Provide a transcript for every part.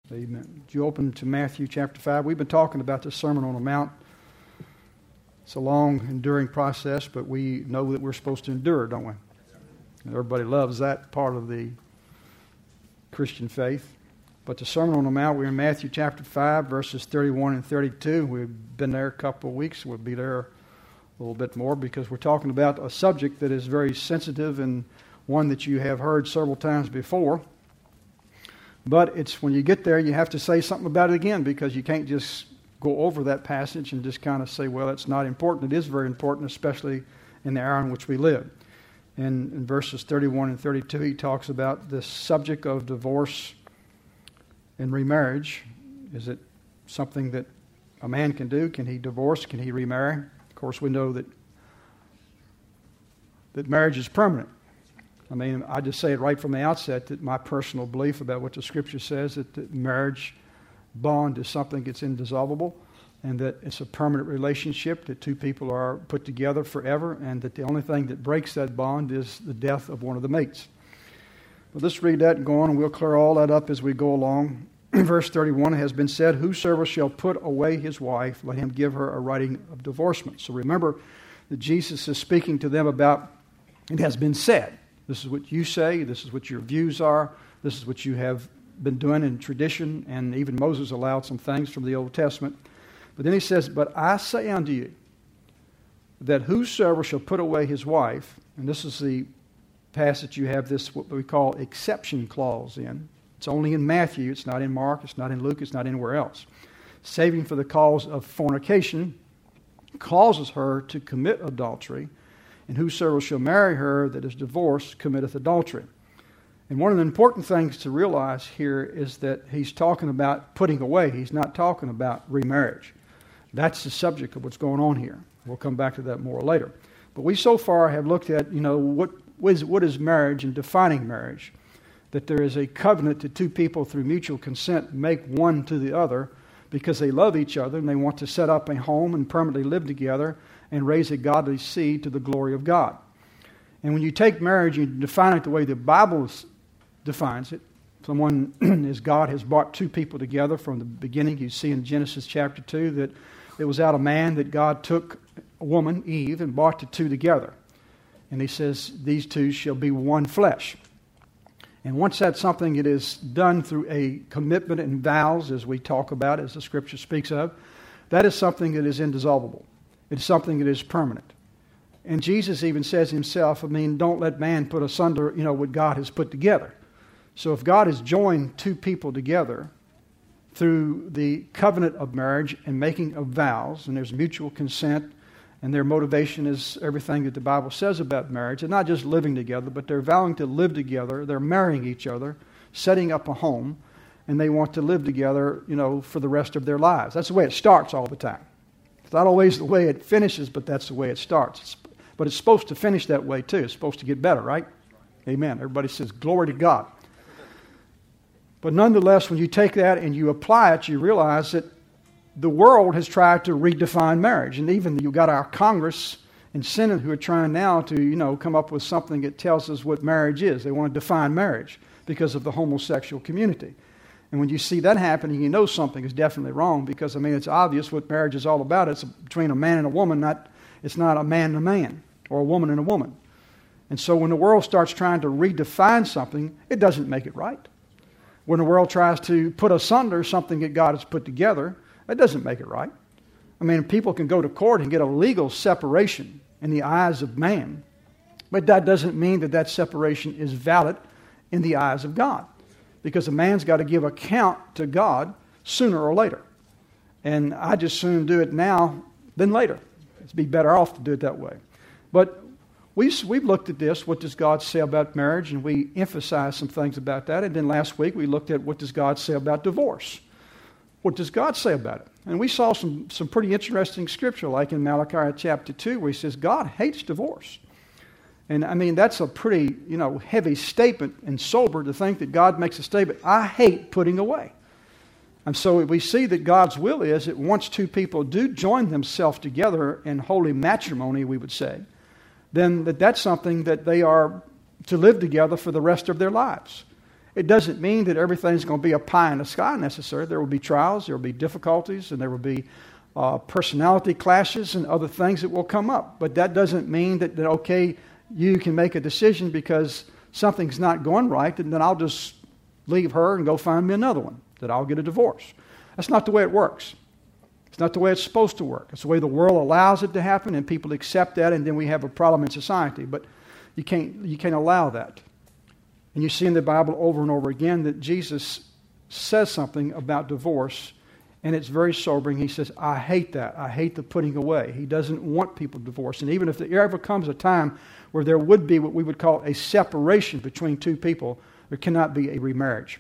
Amen. Would you open to Matthew chapter 5? We've been talking about the Sermon on the Mount. It's a long, enduring process, but we know that we're supposed to endure, don't we? And everybody loves that part of the Christian faith. But the Sermon on the Mount, we're in Matthew chapter 5, verses 31 and 32. We've been there a couple of weeks. We'll be there a little bit more because we're talking about a subject that is very sensitive and one that you have heard several times before. But it's when you get there, you have to say something about it again because you can't just go over that passage and just kind of say, well, it's not important. It is very important, especially in the hour in which we live. And in verses 31 and 32, he talks about the subject of divorce and remarriage. Is it something that a man can do? Can he divorce? Can he remarry? Of course, we know that marriage is permanent. I mean, I just say it right from the outset that my personal belief about what the Scripture says, that the marriage bond is something that's indissoluble and that it's a permanent relationship, that two people are put together forever, and that the only thing that breaks that bond is the death of one of the mates. But let's read that and go on, and we'll clear all that up as we go along. Verse 31 has been said, whosoever shall put away his wife, let him give her a writing of divorcement. So remember that Jesus is speaking to them about, it has been said. This is what you say, this is what your views are, this is what you have been doing in tradition, and even Moses allowed some things from the Old Testament. But then he says, but I say unto you, that whosoever shall put away his wife, and this is the passage you have this, what we call exception clause in. It's only in Matthew, it's not in Mark, it's not in Luke, it's not anywhere else. Saving for the cause of fornication causes her to commit adultery, and whosoever shall marry her that is divorced committeth adultery. And one of the important things to realize here is that he's talking about putting away. He's not talking about remarriage. That's the subject of what's going on here. We'll come back to that more later. But we so far have looked at, what is marriage and defining marriage. That there is a covenant that two people through mutual consent make one to the other because they love each other and they want to set up a home and permanently live together and raise a godly seed to the glory of God. And when you take marriage and you define it the way the Bible defines it, someone as God has brought two people together from the beginning. You see in Genesis chapter 2 that it was out of man that God took a woman, Eve, and brought the two together. And he says, these two shall be one flesh. And once that's something that is done through a commitment and vows, as we talk about, as the Scripture speaks of, that is something that is indissoluble. It's something that is permanent. And Jesus even says himself, don't let man put asunder, what God has put together. So if God has joined two people together through the covenant of marriage and making of vows, and there's mutual consent, and their motivation is everything that the Bible says about marriage. They're not just living together, but they're vowing to live together. They're marrying each other, setting up a home, and they want to live together, for the rest of their lives. That's the way it starts all the time. It's not always the way it finishes, but that's the way it starts. But it's supposed to finish that way too. It's supposed to get better, right? Amen. Everybody says, glory to God. But nonetheless, when you take that and you apply it, you realize that the world has tried to redefine marriage. And even you've got our Congress and Senate who are trying now to, come up with something that tells us what marriage is. They want to define marriage because of the homosexual community. And when you see that happening, you know something is definitely wrong because, it's obvious what marriage is all about. It's between a man and a woman, it's not a man and a man or a woman and a woman. And so when the world starts trying to redefine something, it doesn't make it right. When the world tries to put asunder something that God has put together, that doesn't make it right. People can go to court and get a legal separation in the eyes of man, but that doesn't mean that separation is valid in the eyes of God, because a man's got to give account to God sooner or later. And I just soon do it now than later. It'd be better off to do it that way. But we've looked at this, what does God say about marriage, and we emphasized some things about that. And then last week we looked at what does God say about divorce. What does God say about it? And we saw some pretty interesting scripture, like in Malachi chapter 2, where he says God hates divorce. And that's a pretty, heavy statement and sober to think that God makes a statement, I hate putting away. And so we see that God's will is that once two people do join themselves together in holy matrimony, we would say, then that's something that they are to live together for the rest of their lives. It doesn't mean that everything's going to be a pie in the sky necessarily. There will be trials, there will be difficulties, and there will be personality clashes and other things that will come up. But that doesn't mean that okay, you can make a decision because something's not going right, and then I'll just leave her and go find me another one, that I'll get a divorce. That's not the way it works. It's not the way it's supposed to work. It's the way the world allows it to happen, and people accept that, and then we have a problem in society. But you can't allow that. And you see in the Bible over and over again that Jesus says something about divorce, and it's very sobering. He says, I hate that. I hate the putting away. He doesn't want people divorced. And even if there ever comes a time where there would be what we would call a separation between two people, there cannot be a remarriage.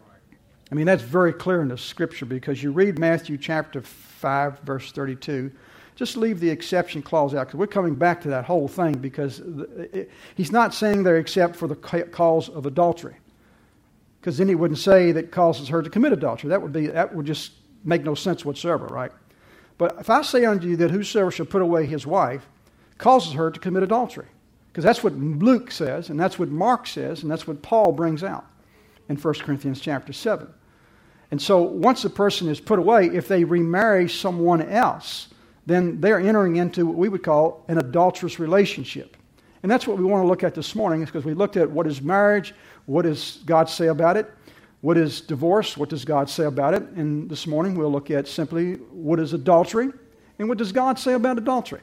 I mean, that's very clear in the Scripture, because you read Matthew chapter 5, verse 32. Just leave the exception clause out, because we're coming back to that whole thing, because he's not saying there except for the cause of adultery. Because then he wouldn't say that causes her to commit adultery. That would just make no sense whatsoever, right? But if I say unto you that whosoever shall put away his wife causes her to commit adultery, because that's what Luke says, and that's what Mark says, and that's what Paul brings out in 1 Corinthians chapter 7. And so once a person is put away, if they remarry someone else, then they're entering into what we would call an adulterous relationship. And that's what we want to look at this morning, is because we looked at what is marriage, what does God say about it, what is divorce, what does God say about it, and this morning we'll look at simply what is adultery, and what does God say about adultery.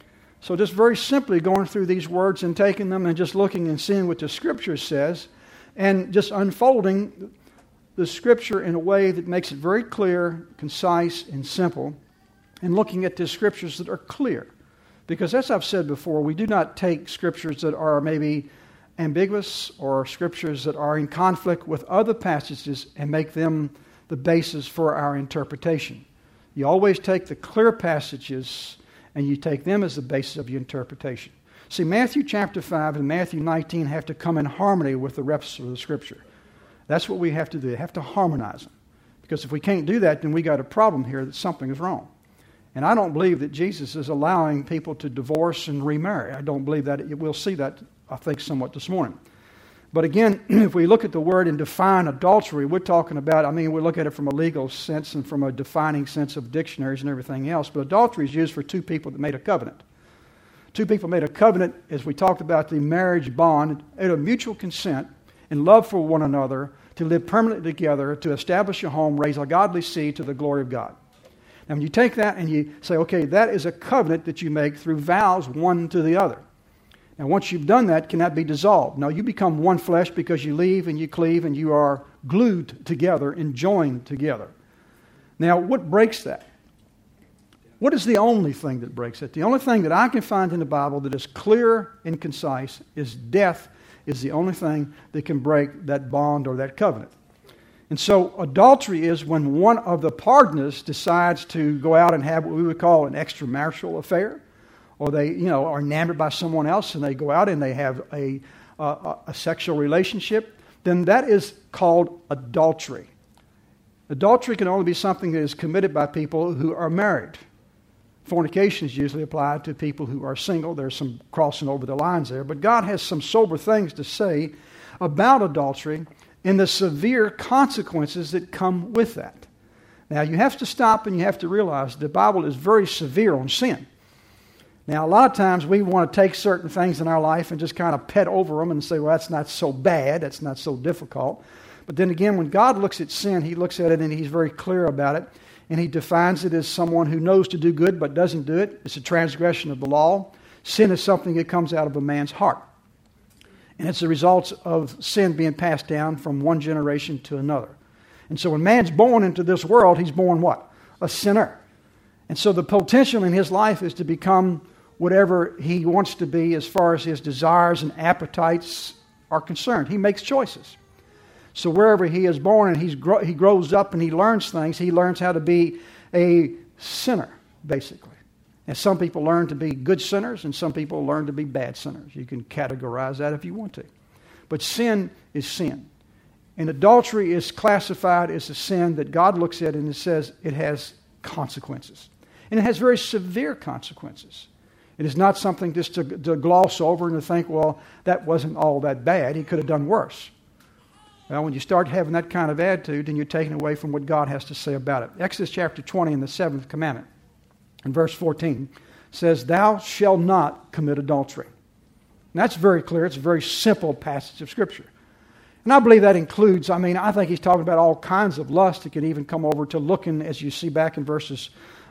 So just very simply going through these words and taking them and just looking and seeing what the Scripture says, and just unfolding the Scripture in a way that makes it very clear, concise, and simple, and looking at the Scriptures that are clear. Because as I've said before, we do not take Scriptures that are maybe ambiguous or Scriptures that are in conflict with other passages and make them the basis for our interpretation. You always take the clear passages and you take them as the basis of your interpretation. See, Matthew chapter 5 and Matthew 19 have to come in harmony with the rest of the Scripture. That's what we have to do. We have to harmonize them. Because if we can't do that, then we got a problem here that something is wrong. And I don't believe that Jesus is allowing people to divorce and remarry. I don't believe that. We'll see that, I think, somewhat this morning. But again, if we look at the word and define adultery, we're talking about, we look at it from a legal sense and from a defining sense of dictionaries and everything else. But adultery is used for two people that made a covenant. Two people made a covenant, as we talked about the marriage bond, out of mutual consent and love for one another, to live permanently together, to establish a home, raise a godly seed to the glory of God. Now, when you take that and you say, okay, that is a covenant that you make through vows one to the other. Now, once you've done that, it cannot be dissolved. No, you become one flesh because you leave and you cleave and you are glued together and joined together. Now, what breaks that? What is the only thing that breaks it? The only thing that I can find in the Bible that is clear and concise is death is the only thing that can break that bond or that covenant. And so adultery is when one of the partners decides to go out and have what we would call an extramarital affair, or they are enamored by someone else and they go out and they have a sexual relationship, then that is called adultery. Adultery can only be something that is committed by people who are married. Fornication is usually applied to people who are single. There's some crossing over the lines there. But God has some sober things to say about adultery and the severe consequences that come with that. Now, you have to stop and you have to realize the Bible is very severe on sin. Now, a lot of times we want to take certain things in our life and just kind of pet over them and say, well, that's not so bad, that's not so difficult. But then again, when God looks at sin, He looks at it and He's very clear about it. And He defines it as someone who knows to do good but doesn't do it. It's a transgression of the law. Sin is something that comes out of a man's heart. And it's the result of sin being passed down from one generation to another. And so when man's born into this world, he's born what? A sinner. And so the potential in his life is to become whatever he wants to be as far as his desires and appetites are concerned. He makes choices. So wherever he is born and he grows up and he learns things, he learns how to be a sinner, basically. And some people learn to be good sinners and some people learn to be bad sinners. You can categorize that if you want to. But sin is sin. And adultery is classified as a sin that God looks at and it says it has consequences. And it has very severe consequences. It is not something just to gloss over and to think, well, that wasn't all that bad. He could have done worse. Well, when you start having that kind of attitude, then you're taking away from what God has to say about it. Exodus chapter 20 in the 7th commandment, in verse 14, says, "Thou shalt not commit adultery." And that's very clear. It's a very simple passage of Scripture. And I believe that includes, I think he's talking about all kinds of lust. It can even come over to looking, as you see back in verses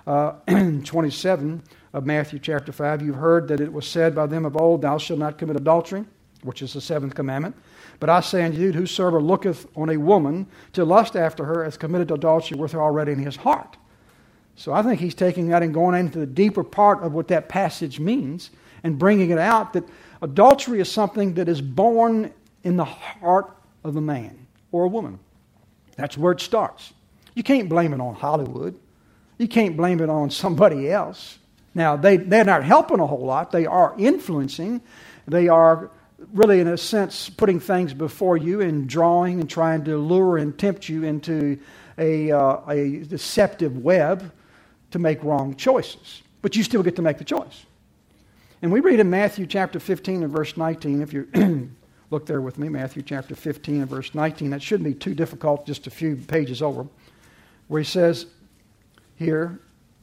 27 of Matthew chapter 5. You've heard that it was said by them of old, "Thou shalt not commit adultery," which is the 7th commandment. "But I say unto you, whosoever looketh on a woman to lust after her hath committed adultery with her already in his heart." So I think he's taking that and going into the deeper part of what that passage means and bringing it out that adultery is something that is born in the heart of a man or a woman. That's where it starts. You can't blame it on Hollywood. You can't blame it on somebody else. Now, they're not helping a whole lot. They are influencing. They are really, in a sense, putting things before you and drawing and trying to lure and tempt you into a deceptive web to make wrong choices. But you still get to make the choice. And we read in Matthew chapter 15 and verse 19, if you look there with me, Matthew chapter 15 and verse 19. That shouldn't be too difficult, just a few pages over, where he says here,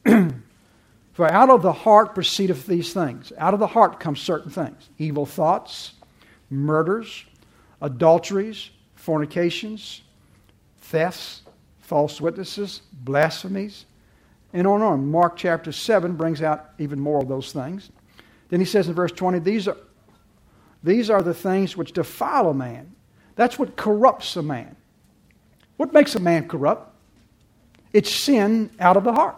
"For out of the heart proceedeth these things." Out of the heart come certain things. Evil thoughts, murders, adulteries, fornications, thefts, false witnesses, blasphemies, and on and on. Mark chapter 7 brings out even more of those things. Then he says in verse 20, These are the things which defile a man. That's what corrupts a man. What makes a man corrupt? It's sin out of the heart.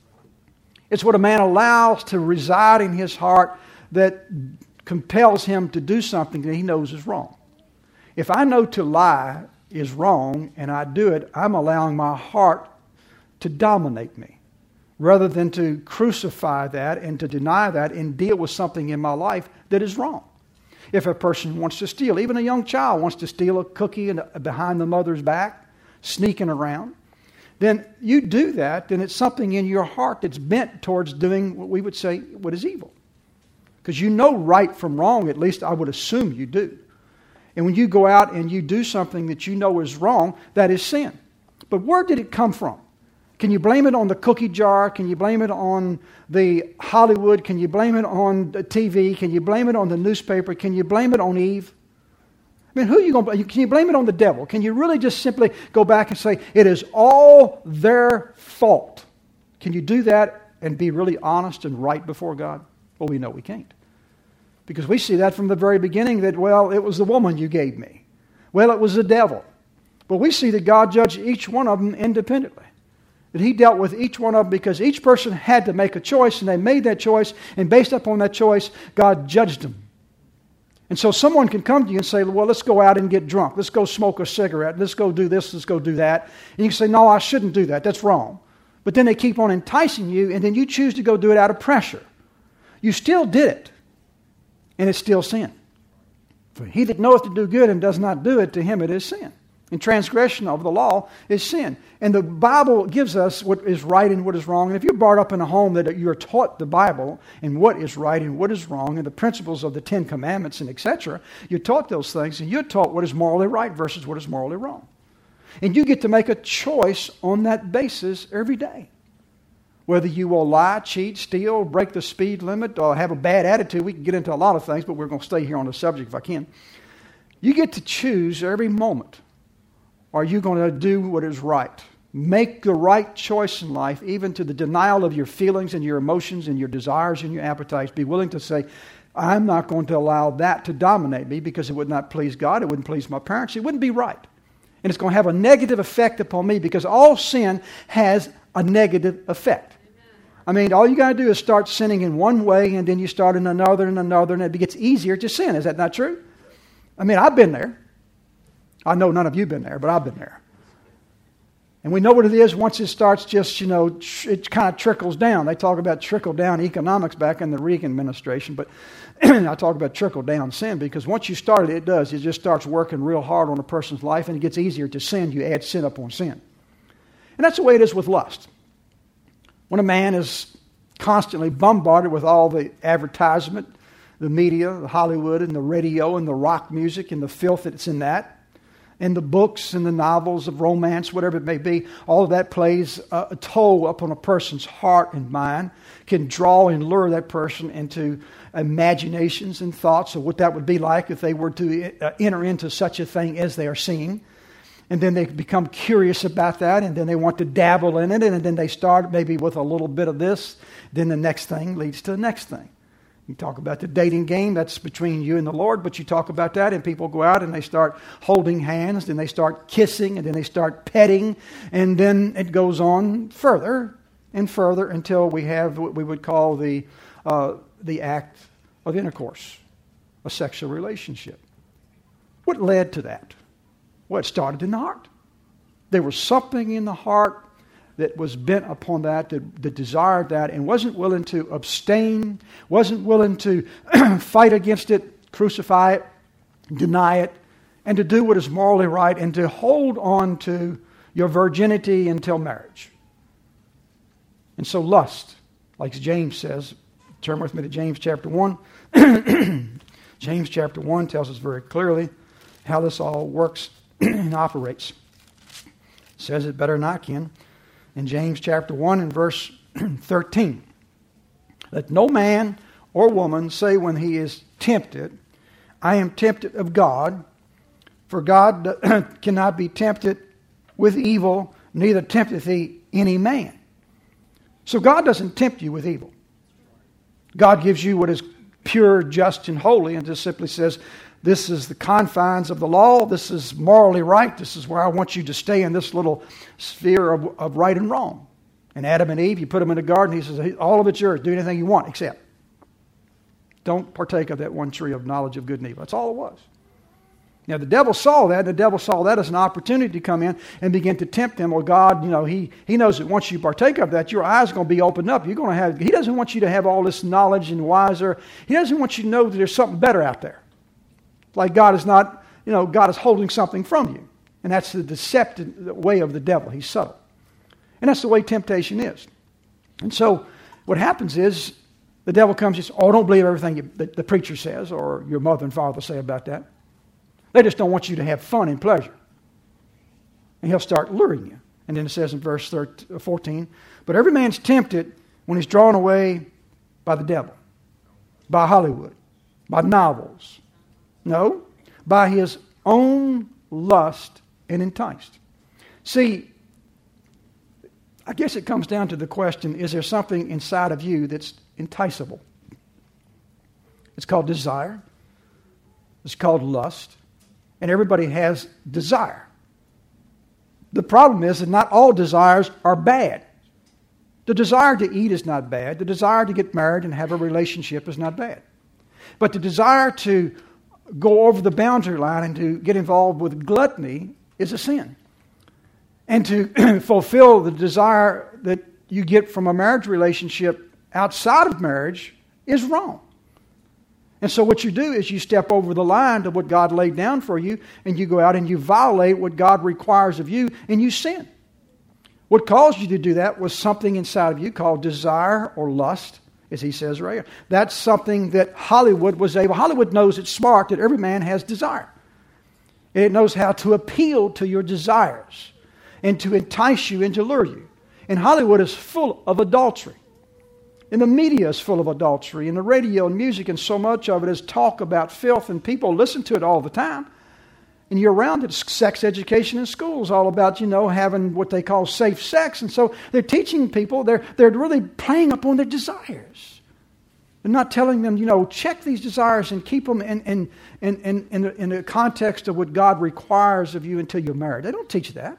It's what a man allows to reside in his heart that compels him to do something that he knows is wrong. If I know to lie is wrong and I do it, I'm allowing my heart to dominate me, rather than to crucify that and to deny that and deal with something in my life that is wrong. If a person wants to steal, even a young child wants to steal a cookie behind the mother's back, sneaking around, then you do that, then it's something in your heart that's bent towards doing what we would say what is evil. Because you know right from wrong, at least I would assume you do. And when you go out and you do something that you know is wrong, that is sin. But where did it come from? Can you blame it on the cookie jar? Can you blame it on the Hollywood? Can you blame it on the TV? Can you blame it on the newspaper? Can you blame it on Eve? I mean, who are you going to blame? Can you blame it on the devil? Can you really just simply go back and say, it is all their fault? Can you do that and be really honest and right before God? Well, we know we can't. Because we see that from the very beginning that, well, it was the woman you gave me. Well, it was the devil. But we see that God judged each one of them independently. That he dealt with each one of them because each person had to make a choice, and they made that choice, and based upon that choice, God judged them. And so someone can come to you and say, well, let's go out and get drunk. Let's go smoke a cigarette. Let's go do this. Let's go do that. And you can say, no, I shouldn't do that. That's wrong. But then they keep on enticing you, and then you choose to go do it out of pressure. You still did it, and it's still sin. For he that knoweth to do good and does not do it, to him it is sin. And transgression of the law is sin. And the Bible gives us what is right and what is wrong. And if you're brought up in a home that you're taught the Bible and what is right and what is wrong and the principles of the Ten Commandments and etc., you're taught those things, and you're taught what is morally right versus what is morally wrong. And you get to make a choice on that basis every day. Whether you will lie, cheat, steal, break the speed limit, or have a bad attitude. We can get into a lot of things, but we're going to stay here on the subject if I can. You get to choose every moment. Are you going to do what is right? Make the right choice in life, even to the denial of your feelings and your emotions and your desires and your appetites. Be willing to say, I'm not going to allow that to dominate me because it would not please God. It wouldn't please my parents. It wouldn't be right. And it's going to have a negative effect upon me because all sin has a negative effect. I mean, all you got to do is start sinning in one way, and then you start in another, and it gets easier to sin. Is that not true? I mean, I've been there. I know none of you have been there, but I've been there. And we know what it is once it starts just, it kind of trickles down. They talk about trickle-down economics back in the Reagan administration, but I talk about trickle-down sin because once you start it, it does. It just starts working real hard on a person's life, and it gets easier to sin. You add sin upon sin. And that's the way it is with lust. When a man is constantly bombarded with all the advertisement, the media, the Hollywood and the radio and the rock music and the filth that's in that, and the books and the novels of romance, whatever it may be, all of that plays a toll upon a person's heart and mind, can draw and lure that person into imaginations and thoughts of what that would be like if they were to enter into such a thing as they are seeing. And then they become curious about that, and then they want to dabble in it, and then they start maybe with a little bit of this, then the next thing leads to the next thing. You talk about the dating game, that's between you and the Lord, but you talk about that and people go out and they start holding hands, then they start kissing, and then they start petting, and then it goes on further and further until we have what we would call the act of intercourse, a sexual relationship. What led to that? Well, it started in the heart. There was something in the heart that was bent upon that desired that, and wasn't willing to abstain, wasn't willing to fight against it, crucify it, deny it, and to do what is morally right, and to hold on to your virginity until marriage. And so lust, like James says, turn with me to James chapter 1. James chapter 1 tells us very clearly how this all works and operates. It says it better than I can. In James chapter 1 and verse 13, let no man or woman say when he is tempted, I am tempted of God, for God cannot be tempted with evil, neither tempteth he any man. So God doesn't tempt you with evil. God gives you what is pure, just, and holy, and just simply says, this is the confines of the law. This is morally right. This is where I want you to stay in this little sphere of right and wrong. And Adam and Eve, you put them in the garden. He says, all of it's yours. Do anything you want, except don't partake of that one tree of knowledge of good and evil. That's all it was. Now, the devil saw that. The devil saw that as an opportunity to come in and begin to tempt him. Well, God, he knows that once you partake of that, your eyes are going to be opened up. You're going to have. He doesn't want you to have all this knowledge and wiser. He doesn't want you to know that there's something better out there. Like God is not, God is holding something from you. And that's the deceptive way of the devil. He's subtle. And that's the way temptation is. And so what happens is the devil comes and says, don't believe everything the preacher says or your mother and father say about that. They just don't want you to have fun and pleasure. And he'll start luring you. And then it says in verse 14, but every man's tempted when he's drawn away by the devil, by Hollywood, by novels. No, by his own lust and enticed. See, I guess it comes down to the question, is there something inside of you that's enticable? It's called desire. It's called lust. And everybody has desire. The problem is that not all desires are bad. The desire to eat is not bad. The desire to get married and have a relationship is not bad. But the desire to go over the boundary line and to get involved with gluttony is a sin. And to fulfill the desire that you get from a marriage relationship outside of marriage is wrong. And so what you do is you step over the line to what God laid down for you, and you go out and you violate what God requires of you, and you sin. What caused you to do that was something inside of you called desire or lust, as he says right here. That's something that Hollywood knows it's smart that every man has desire. And it knows how to appeal to your desires and to entice you and to lure you. And Hollywood is full of adultery. And the media is full of adultery. And the radio and music and so much of it is talk about filth. And people listen to it all the time. And you're around it. Sex education in schools, all about, having what they call safe sex. And so they're teaching people, they're really playing upon their desires. They're not telling them, check these desires and keep them in the context of what God requires of you until you're married. They don't teach that.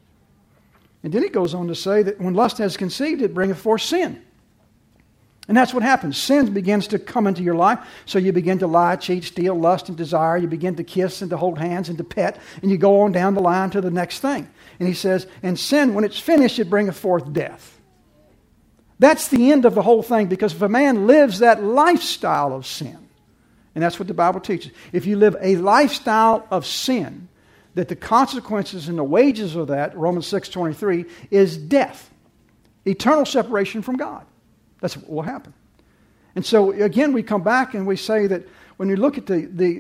And then it goes on to say that when lust has conceived, it bringeth forth sin. And that's what happens. Sin begins to come into your life. So you begin to lie, cheat, steal, lust, and desire. You begin to kiss and to hold hands and to pet. And you go on down the line to the next thing. And he says, and sin, when it's finished, it bringeth forth death. That's the end of the whole thing. Because if a man lives that lifestyle of sin, and that's what the Bible teaches. If you live a lifestyle of sin, that the consequences and the wages of that, Romans 6:23, is death. Eternal separation from God. That's what will happen. And so, again, we come back and we say that when you look at the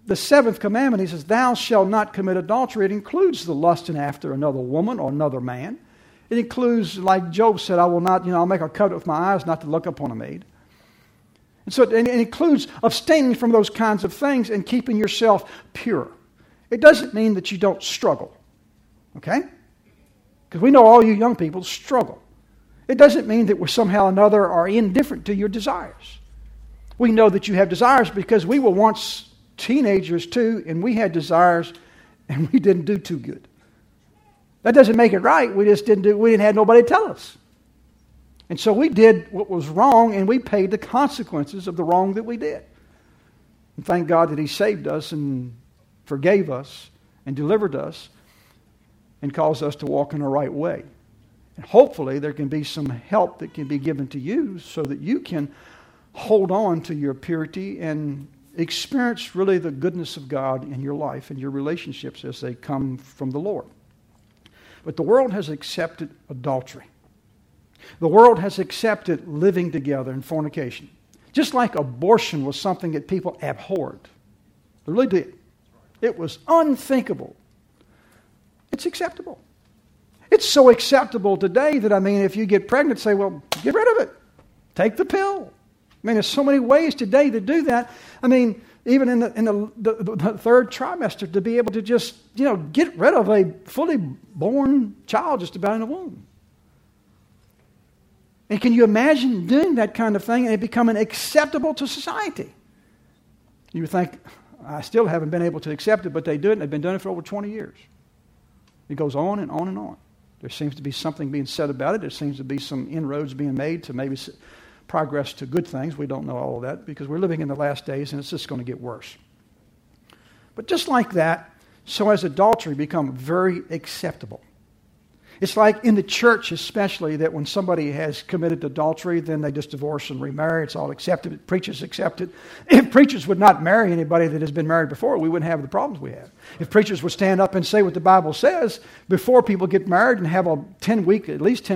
the seventh commandment, he says, thou shalt not commit adultery. It includes the lusting after another woman or another man. It includes, like Job said, I will not, I'll make a covenant with my eyes not to look upon a maid. And so it includes abstaining from those kinds of things and keeping yourself pure. It doesn't mean that you don't struggle. Okay? Because we know all you young people struggle. It doesn't mean that we're somehow or another are indifferent to your desires. We know that you have desires because we were once teenagers too, and we had desires and we didn't do too good. That doesn't make it right. We didn't have nobody tell us. And so we did what was wrong, and we paid the consequences of the wrong that we did. And thank God that He saved us and forgave us and delivered us and caused us to walk in the right way. And hopefully there can be some help that can be given to you so that you can hold on to your purity and experience really the goodness of God in your life and your relationships as they come from the Lord. But the world has accepted adultery. The world has accepted living together in fornication. Just like abortion was something that people abhorred. They really did. It was unthinkable. It's acceptable. It's so acceptable today that, if you get pregnant, say, well, get rid of it. Take the pill. There's so many ways today to do that. Even in the third trimester, to be able to just, get rid of a fully born child just about in the womb. And can you imagine doing that kind of thing and it becoming acceptable to society? You would think, I still haven't been able to accept it, but they do it, and they've been doing it for over 20 years. It goes on and on and on. There seems to be something being said about it. There seems to be some inroads being made to maybe progress to good things. We don't know all of that because we're living in the last days and it's just going to get worse. But just like that, so has adultery become very acceptable. It's like in the church especially that when somebody has committed adultery, then they just divorce and remarry. It's all accepted. Preachers accept it. If preachers would not marry anybody that has been married before, we wouldn't have the problems we have. If preachers would stand up and say what the Bible says before people get married and have a 10 week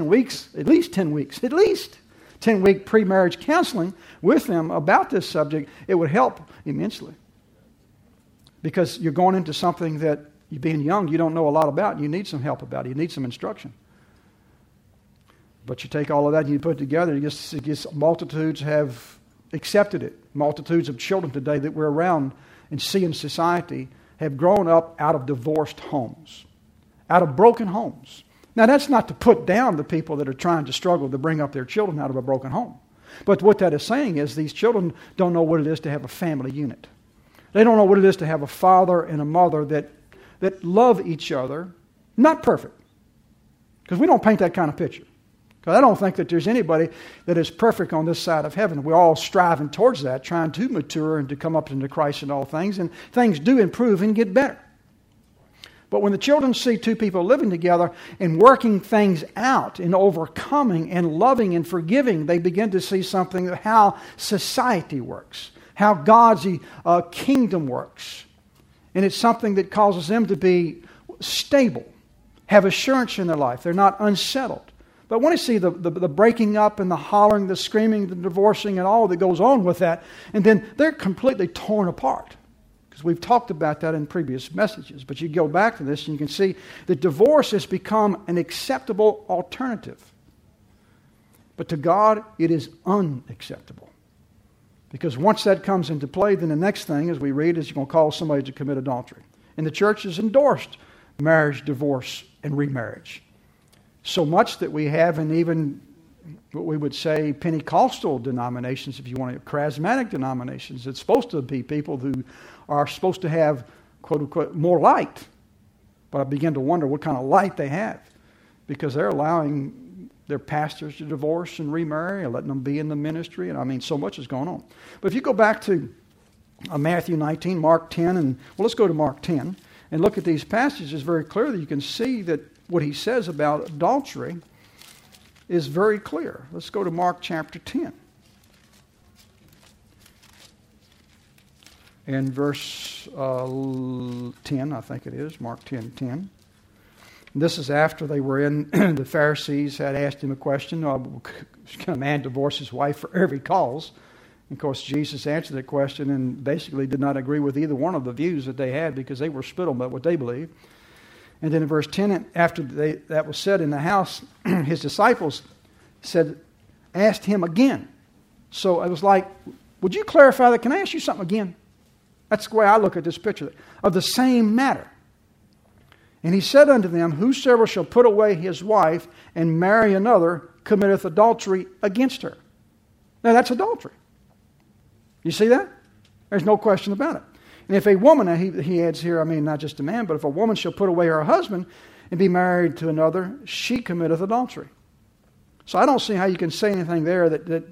pre-marriage counseling with them about this subject, it would help immensely. Because you're going into something that, you being young, you don't know a lot about. You need some help about it. You need some instruction. But you take all of that and you put it together, it gets multitudes have accepted it. Multitudes of children today that we're around and see in society have grown up out of divorced homes, out of broken homes. Now, that's not to put down the people that are trying to struggle to bring up their children out of a broken home. But what that is saying is these children don't know what it is to have a family unit. They don't know what it is to have a father and a mother that love each other. Not perfect. Because we don't paint that kind of picture. Because I don't think that there's anybody that is perfect on this side of heaven. We're all striving towards that, trying to mature and to come up into Christ and all things. And things do improve and get better. But when the children see two people living together and working things out and overcoming and loving and forgiving, they begin to see something of how society works, how God's kingdom works. And it's something that causes them to be stable, have assurance in their life. They're not unsettled. But when you see the breaking up and the hollering, the screaming, the divorcing and all that goes on with that, and then they're completely torn apart. Because we've talked about that in previous messages. But you go back to this and you can see that divorce has become an acceptable alternative. But to God, it is unacceptable. Because once that comes into play, then the next thing, as we read, is you're going to call somebody to commit adultery. And the church has endorsed marriage, divorce, and remarriage. So much that we have in even what we would say Pentecostal denominations, if you want to, charismatic denominations. It's supposed to be people who are supposed to have, quote unquote, more light. But I begin to wonder what kind of light they have. Because they're allowing their pastors to divorce and remarry and letting them be in the ministry. And so much is going on. But if you go back to Matthew 19, Mark 10, and let's go to Mark 10 and look at these passages very clearly. You can see that what he says about adultery is very clear. Let's go to Mark chapter 10. And verse 10, I think it is, Mark 10:10. This is after they were in, the Pharisees had asked him a question, can a man divorce his wife for every cause? Of course, Jesus answered that question and basically did not agree with either one of the views that they had because they were split on about what they believed. And then in verse 10, after that was said in the house, his disciples asked him again. So it was like, would you clarify that? Can I ask you something again? That's the way I look at this picture of the same matter. And he said unto them, whosoever shall put away his wife and marry another committeth adultery against her. Now that's adultery. You see that? There's no question about it. And if a woman, he adds here, I mean not just a man, but if a woman shall put away her husband and be married to another, she committeth adultery. So I don't see how you can say anything there that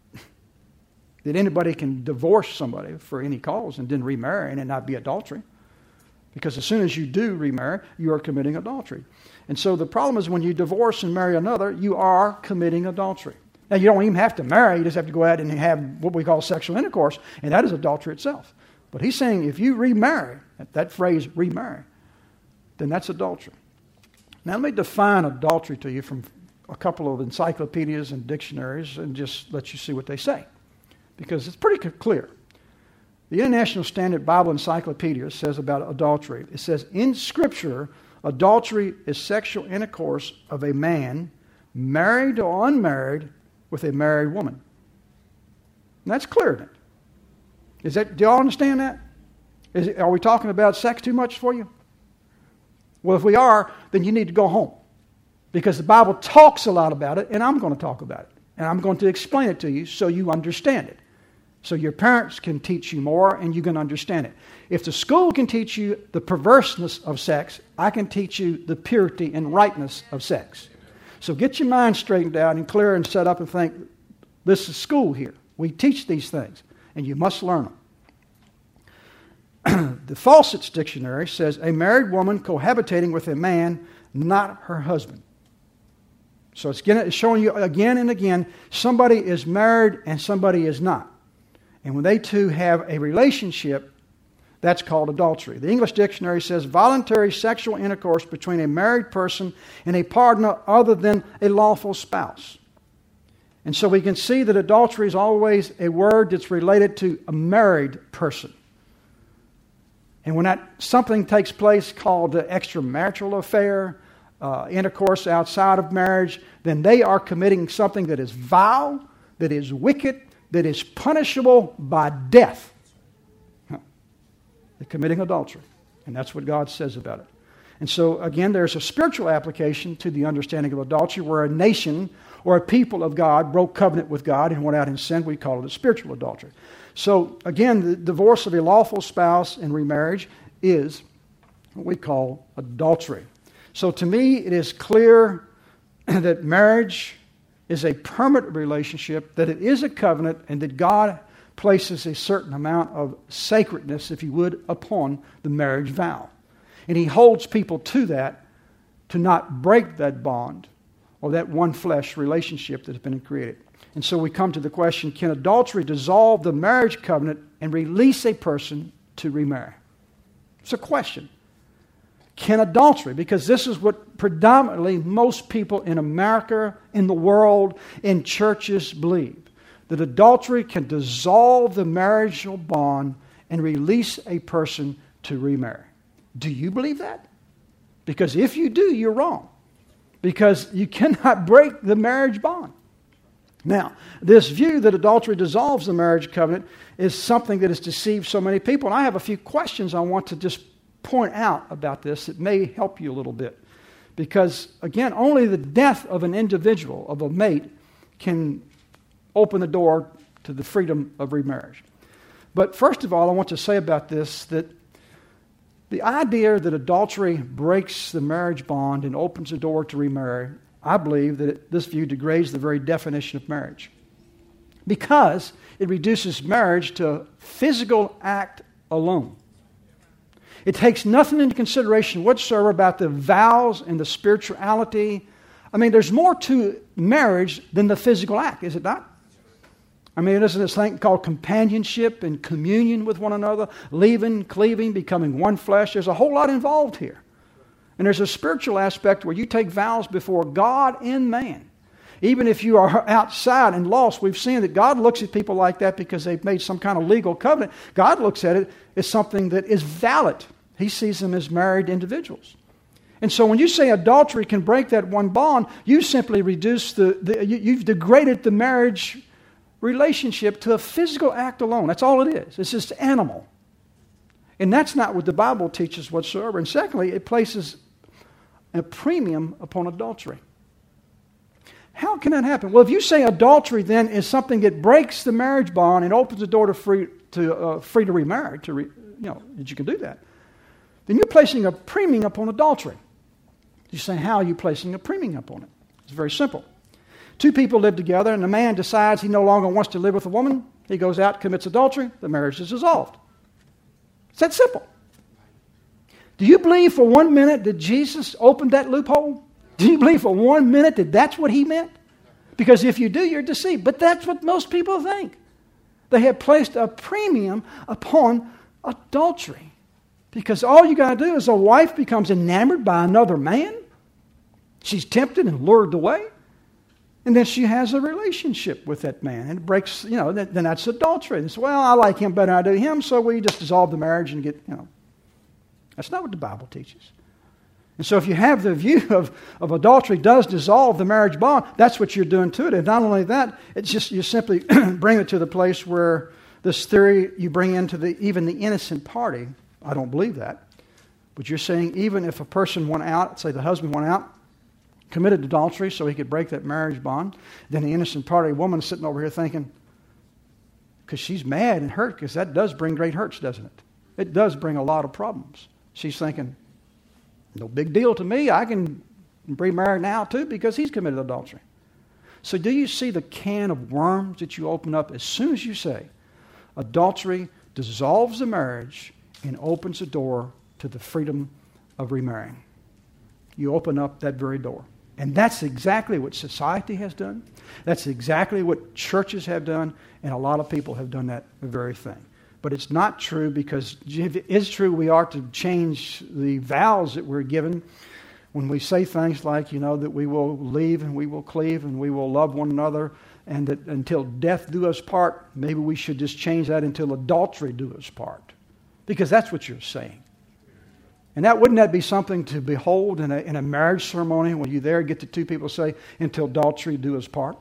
anybody can divorce somebody for any cause and then remarry and it not be adultery. Because as soon as you do remarry, you are committing adultery. And so the problem is when you divorce and marry another, you are committing adultery. Now, you don't even have to marry. You just have to go out and have what we call sexual intercourse, and that is adultery itself. But he's saying if you remarry, that phrase remarry, then that's adultery. Now, let me define adultery to you from a couple of encyclopedias and dictionaries and just let you see what they say, because it's pretty clear. The International Standard Bible Encyclopedia says about adultery, it says, in Scripture, adultery is sexual intercourse of a man, married or unmarried, with a married woman. And that's clear, isn't it? Do y'all understand that? Are we talking about sex too much for you? Well, if we are, then you need to go home. Because the Bible talks a lot about it, and I'm going to talk about it. And I'm going to explain it to you so you understand it. So your parents can teach you more, and you can understand it. If the school can teach you the perverseness of sex, I can teach you the purity and rightness of sex. So get your mind straightened out and clear and set up and think, this is school here. We teach these things, and you must learn them. The Fawcett's Dictionary says, a married woman cohabitating with a man, not her husband. So it's showing you again and again, somebody is married and somebody is not. And when they two have a relationship, that's called adultery. The English Dictionary says voluntary sexual intercourse between a married person and a partner other than a lawful spouse. And so we can see that adultery is always a word that's related to a married person. And when something takes place called the extramarital affair, intercourse outside of marriage, then they are committing something that is vile, that is wicked, that is punishable by death. They're committing adultery. And that's what God says about it. And so, again, there's a spiritual application to the understanding of adultery where a nation or a people of God broke covenant with God and went out and sinned. We call it a spiritual adultery. So, again, the divorce of a lawful spouse and remarriage is what we call adultery. So, to me, it is clear that marriage is a permanent relationship, that it is a covenant, and that God places a certain amount of sacredness, if you would, upon the marriage vow. And he holds people to that, to not break that bond or that one flesh relationship that has been created. And so we come to the question, can adultery dissolve the marriage covenant and release a person to remarry? It's a question. Can adultery, because this is what predominantly most people in America, in the world, in churches believe, that adultery can dissolve the marital bond and release a person to remarry. Do you believe that? Because if you do, you're wrong. Because you cannot break the marriage bond. Now, this view that adultery dissolves the marriage covenant is something that has deceived so many people. And I have a few questions I want to just point out about this that may help you a little bit. Because, again, only the death of an individual, of a mate, can open the door to the freedom of remarriage. But first of all, I want to say about this that the idea that adultery breaks the marriage bond and opens the door to remarry, I believe that this view degrades the very definition of marriage. Because it reduces marriage to a physical act alone. It takes nothing into consideration whatsoever about the vows and the spirituality. I mean, there's more to marriage than the physical act, is it not? I mean, isn't this thing called companionship and communion with one another, leaving, cleaving, becoming one flesh? There's a whole lot involved here. And there's a spiritual aspect where you take vows before God and man. Even if you are outside and lost, we've seen that God looks at people like that because they've made some kind of legal covenant. God looks at it as something that is valid. He sees them as married individuals. And so when you say adultery can break that one bond, you simply reduce you've degraded the marriage relationship to a physical act alone. That's all it is. It's just animal. And that's not what the Bible teaches whatsoever. And secondly, it places a premium upon adultery. How can that happen? Well, if you say adultery then is something that breaks the marriage bond and opens the door to free to remarry, that you can do that, then you're placing a premium upon adultery. You say, how are you placing a premium upon it? It's very simple. Two people live together, and the man decides he no longer wants to live with a woman. He goes out, commits adultery. The marriage is dissolved. It's that simple. Do you believe for 1 minute that Jesus opened that loophole? Do you believe for 1 minute that that's what he meant? Because if you do, you're deceived. But that's what most people think. They have placed a premium upon adultery. Because all you got to do is a wife becomes enamored by another man. She's tempted and lured away. And then she has a relationship with that man. And it breaks, then that's adultery. It's, well, I like him better than I do him, so we just dissolve the marriage and get. That's not what the Bible teaches. And so if you have the view of adultery does dissolve the marriage bond, that's what you're doing to it. And not only that, it's just you simply bring it to the place where this theory you bring into even the innocent party. I don't believe that. But you're saying even if a person went out, say the husband went out, committed adultery so he could break that marriage bond, then the innocent party woman is sitting over here thinking, because she's mad and hurt, because that does bring great hurts, doesn't it? It does bring a lot of problems. She's thinking, no big deal to me. I can be married now too because he's committed adultery. So do you see the can of worms that you open up as soon as you say adultery dissolves the marriage and opens the door to the freedom of remarrying? You open up that very door. And that's exactly what society has done. That's exactly what churches have done. And a lot of people have done that very thing. But it's not true because if it is true, we are to change the vows that we're given when we say things like, that we will leave and we will cleave and we will love one another and that until death do us part. Maybe we should just change that until adultery do us part. Because that's what you're saying. And wouldn't that be something to behold in a marriage ceremony when you there get the two people say, until adultery do us part?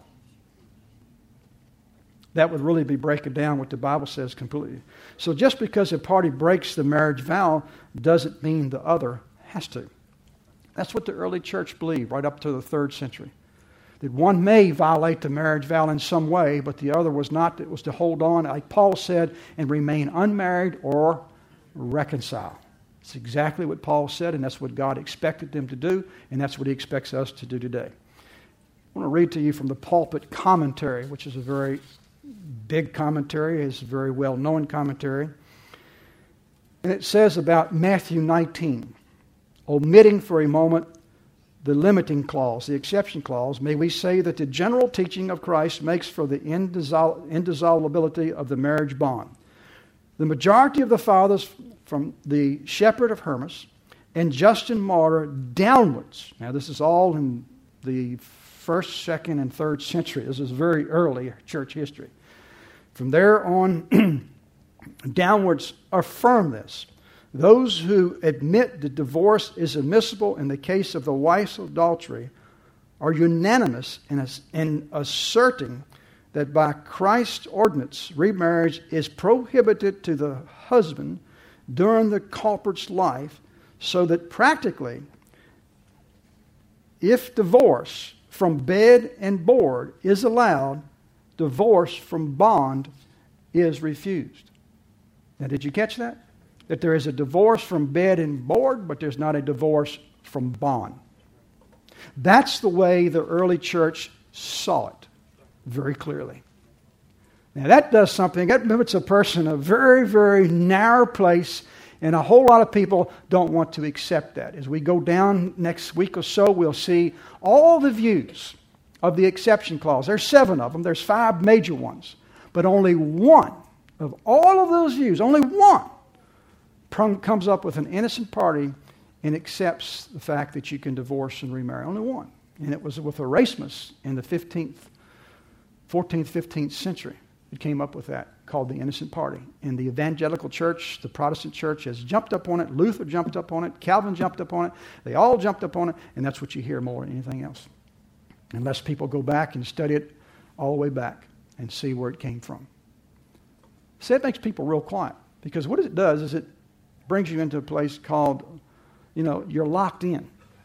That would really be breaking down what the Bible says completely. So just because a party breaks the marriage vow doesn't mean the other has to. That's what the early church believed right up to the 3rd century. That one may violate the marriage vow in some way, but the other was not. It was to hold on, like Paul said, and remain unmarried or reconcile. It's exactly what Paul said, and that's what God expected them to do, and that's what he expects us to do today. I want to read to you from the Pulpit Commentary, which is a very big commentary. It's a very well-known commentary. And it says about Matthew 19, omitting for a moment the limiting clause, the exception clause, may we say that the general teaching of Christ makes for the indissolubility of the marriage bond. The majority of the fathers from the Shepherd of Hermas and Justin Martyr downwards. Now this is all in the 1st, 2nd, and 3rd century. This is very early church history. From there on downwards affirm this. Those who admit that divorce is admissible in the case of the wife's adultery are unanimous in asserting that by Christ's ordinance, remarriage is prohibited to the husband during the culprit's life, so that practically, if divorce from bed and board is allowed, divorce from bond is refused. Now, did you catch that? That there is a divorce from bed and board, but there's not a divorce from bond. That's the way the early church saw it very clearly. Now that does something. That puts a person in a very, very narrow place, and a whole lot of people don't want to accept that. As we go down next week or so, we'll see all the views of the exception clause. There's 7 of them. There's 5 major ones. But only one of all of those views, only one, comes up with an innocent party and accepts the fact that you can divorce and remarry. Only one. And it was with Erasmus in the 14th, 15th century. It came up with that, called the Innocent Party. And the evangelical church, the Protestant church, has jumped up on it. Luther jumped up on it. Calvin jumped up on it. They all jumped up on it. And that's what you hear more than anything else. Unless people go back and study it all the way back and see where it came from. See, it makes people real quiet. Because what it does is it brings you into a place called, you're locked in.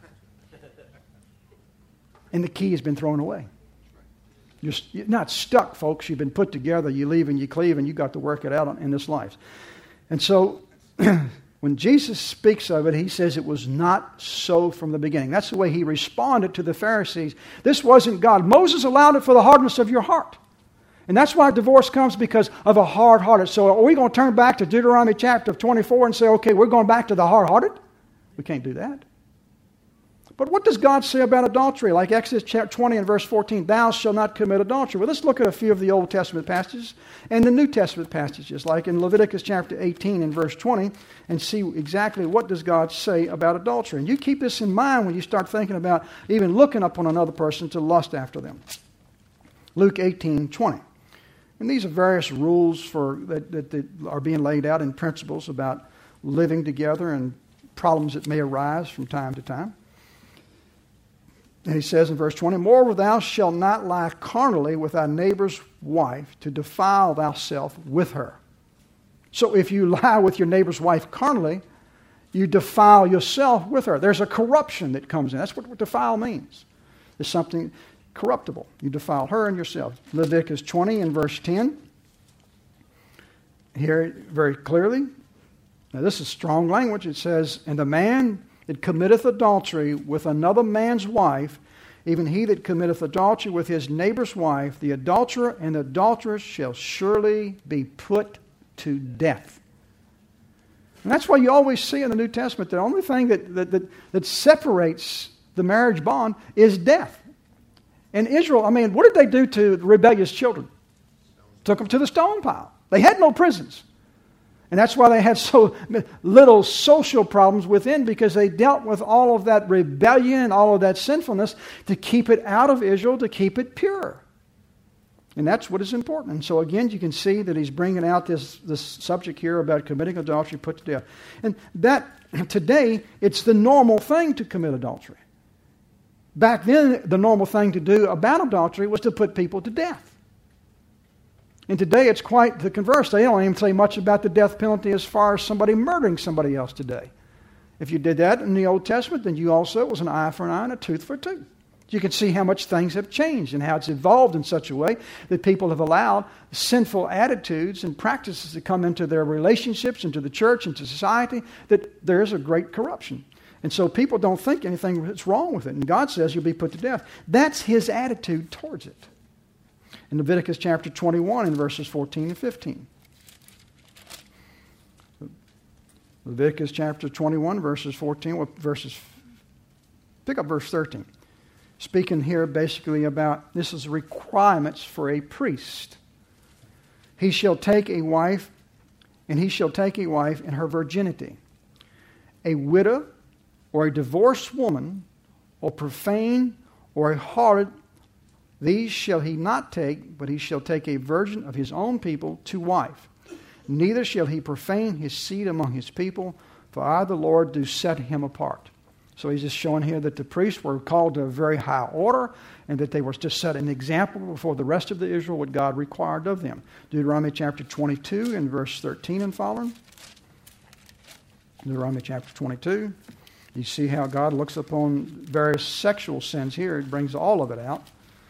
And the key has been thrown away. You're not stuck, folks. You've been put together. You leave and you cleave, and you've got to work it out in this life. And so when Jesus speaks of it, he says it was not so from the beginning. That's the way he responded to the Pharisees. This wasn't God. Moses allowed it for the hardness of your heart. And that's why divorce comes, because of a hard-hearted. So are we going to turn back to Deuteronomy chapter 24 and say, okay, we're going back to the hard-hearted? We can't do that. But what does God say about adultery? Like Exodus chapter 20 and verse 14, thou shalt not commit adultery. Well, let's look at a few of the Old Testament passages and the New Testament passages, like in Leviticus chapter 18 and verse 20, and see exactly what does God say about adultery. And you keep this in mind when you start thinking about even looking upon another person to lust after them. Luke 18:20. And these are various rules that are being laid out in principles about living together and problems that may arise from time to time. And he says in verse 20, moreover, thou shalt not lie carnally with thy neighbor's wife to defile thyself with her. So if you lie with your neighbor's wife carnally, you defile yourself with her. There's a corruption that comes in. That's what defile means. It's something corruptible. You defile her and yourself. Leviticus 20 and verse 10. Here very clearly. Now this is strong language. It says, and the man that committeth adultery with another man's wife, even he that committeth adultery with his neighbor's wife, the adulterer and the adulteress shall surely be put to death. And that's why you always see in the New Testament the only thing that separates the marriage bond is death. In Israel, what did they do to the rebellious children? Took them to the stone pile. They had no prisons. And that's why they had so little social problems within, because they dealt with all of that rebellion and all of that sinfulness to keep it out of Israel, to keep it pure. And that's what is important. And so again, you can see that he's bringing out this subject here about committing adultery put to death. And that, today, it's the normal thing to commit adultery. Back then, the normal thing to do about adultery was to put people to death. And today it's quite the converse. They don't even say much about the death penalty as far as somebody murdering somebody else today. If you did that in the Old Testament, then you also, it was an eye for an eye and a tooth for a tooth. You can see how much things have changed and how it's evolved in such a way that people have allowed sinful attitudes and practices to come into their relationships, into the church, into society, that there is a great corruption. And so people don't think anything that's wrong with it. And God says you'll be put to death. That's his attitude towards it. In Leviticus chapter 21 in verses 14 and 15. Leviticus chapter 21 verses 14, pick up verse 13. Speaking here basically about, this is requirements for a priest. He shall take a wife, and he shall take a wife in her virginity. A widow or a divorced woman, or profane, or a harlot, these shall he not take, but he shall take a virgin of his own people to wife. Neither shall he profane his seed among his people, for I, the Lord, do set him apart. So he's just showing here that the priests were called to a very high order, and that they were to set an example before the rest of the Israel what God required of them. Deuteronomy chapter 22 and verse 13 and following. Deuteronomy chapter 22. You see how God looks upon various sexual sins here. It brings all of it out.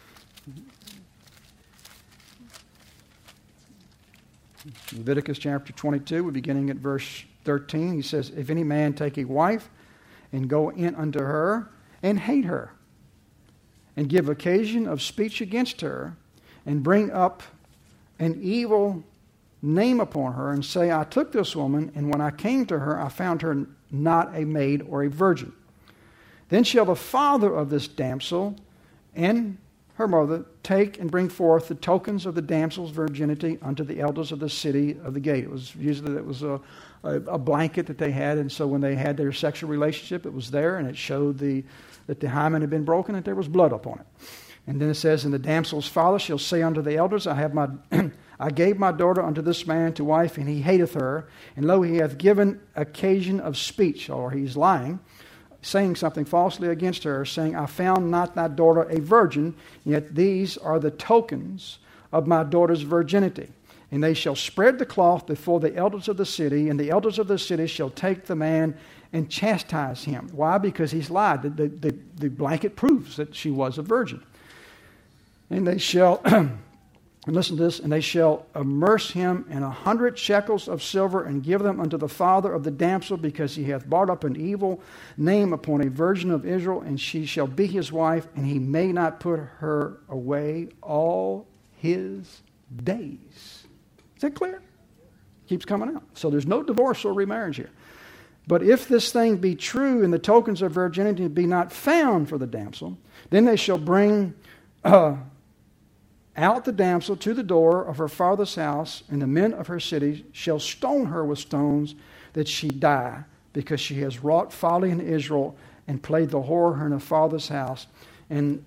Leviticus chapter 22, we're beginning at verse 13. He says, if any man take a wife and go in unto her and hate her, and give occasion of speech against her, and bring up an evil name upon her, and say, I took this woman, and when I came to her, I found her not a maid or a virgin. Then shall the father of this damsel and her mother take and bring forth the tokens of the damsel's virginity unto the elders of the city of the gate. It was usually a blanket that they had, and so when they had their sexual relationship, it was there, and it showed that the hymen had been broken, and there was blood upon it. And then it says, and the damsel's father shall say unto the elders, I gave my daughter unto this man to wife, and he hateth her. And lo, he hath given occasion of speech, or he's lying, saying something falsely against her, saying, I found not thy daughter a virgin, yet these are the tokens of my daughter's virginity. And they shall spread the cloth before the elders of the city, and the elders of the city shall take the man and chastise him. Why? Because he's lied. The blanket proves that she was a virgin. And they shall... And listen to this, and they shall immerse him in 100 shekels of silver and give them unto the father of the damsel, because he hath brought up an evil name upon a virgin of Israel, and she shall be his wife, and he may not put her away all his days. Is that clear? Keeps coming out. So there's no divorce or remarriage here. But if this thing be true, and the tokens of virginity be not found for the damsel, then they shall bring... out the damsel to the door of her father's house, and the men of her city shall stone her with stones, that she die, because she has wrought folly in Israel, and played the whore in her father's house, and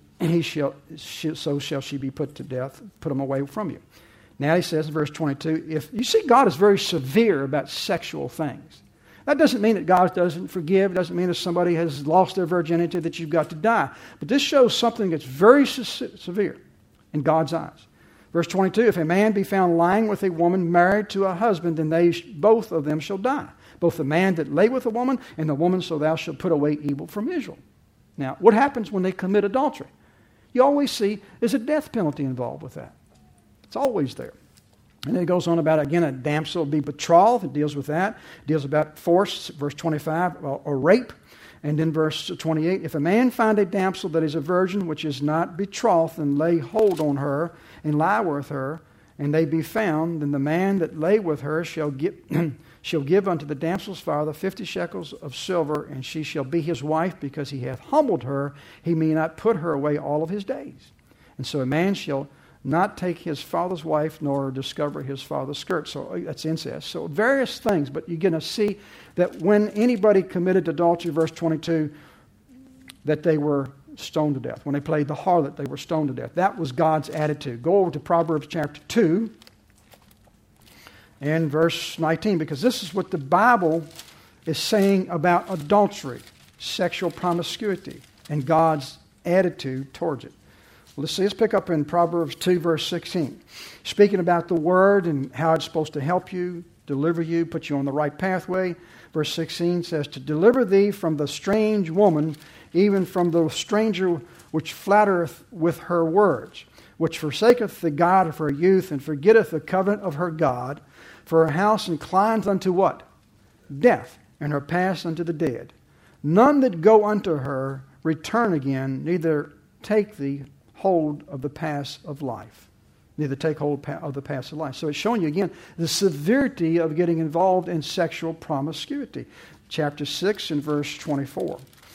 so shall she be put to death. Put them away from you. Now he says in verse 22, if you see, God is very severe about sexual things. That doesn't mean that God doesn't forgive. It doesn't mean if somebody has lost their virginity that you've got to die. But this shows something that's very severe in God's eyes. Verse 22, if a man be found lying with a woman married to a husband, then both of them shall die. Both the man that lay with a woman and the woman, so thou shalt put away evil from Israel. Now, what happens when they commit adultery? You always see there's a death penalty involved with that. It's always there. And then it goes on about, again, a damsel be betrothed. It deals with that. It deals about force, verse 25, or rape. And then verse 28, if a man find a damsel that is a virgin, which is not betrothed, and lay hold on her, and lie with her, and they be found, then the man that lay with her shall give unto the damsel's father 50 shekels of silver, and she shall be his wife, because he hath humbled her. He may not put her away all of his days. And so a man shall not take his father's wife, nor discover his father's skirt. So that's incest. So various things, but you're going to see that when anybody committed adultery, verse 22, that they were stoned to death. When they played the harlot, they were stoned to death. That was God's attitude. Go over to Proverbs chapter 2 and verse 19, because this is what the Bible is saying about adultery, sexual promiscuity, and God's attitude towards it. Let's pick up in Proverbs 2, verse 16. Speaking about the word and how it's supposed to help you, deliver you, put you on the right pathway. Verse 16 says, to deliver thee from the strange woman, even from the stranger which flattereth with her words, which forsaketh the God of her youth, and forgetteth the covenant of her God. For her house inclines unto what? Death, and her paths unto the dead. None that go unto her return again, neither take thee hold of the paths of life. Neither take hold of the paths of life. So it's showing you again the severity of getting involved in sexual promiscuity. Chapter 6 and verse 24.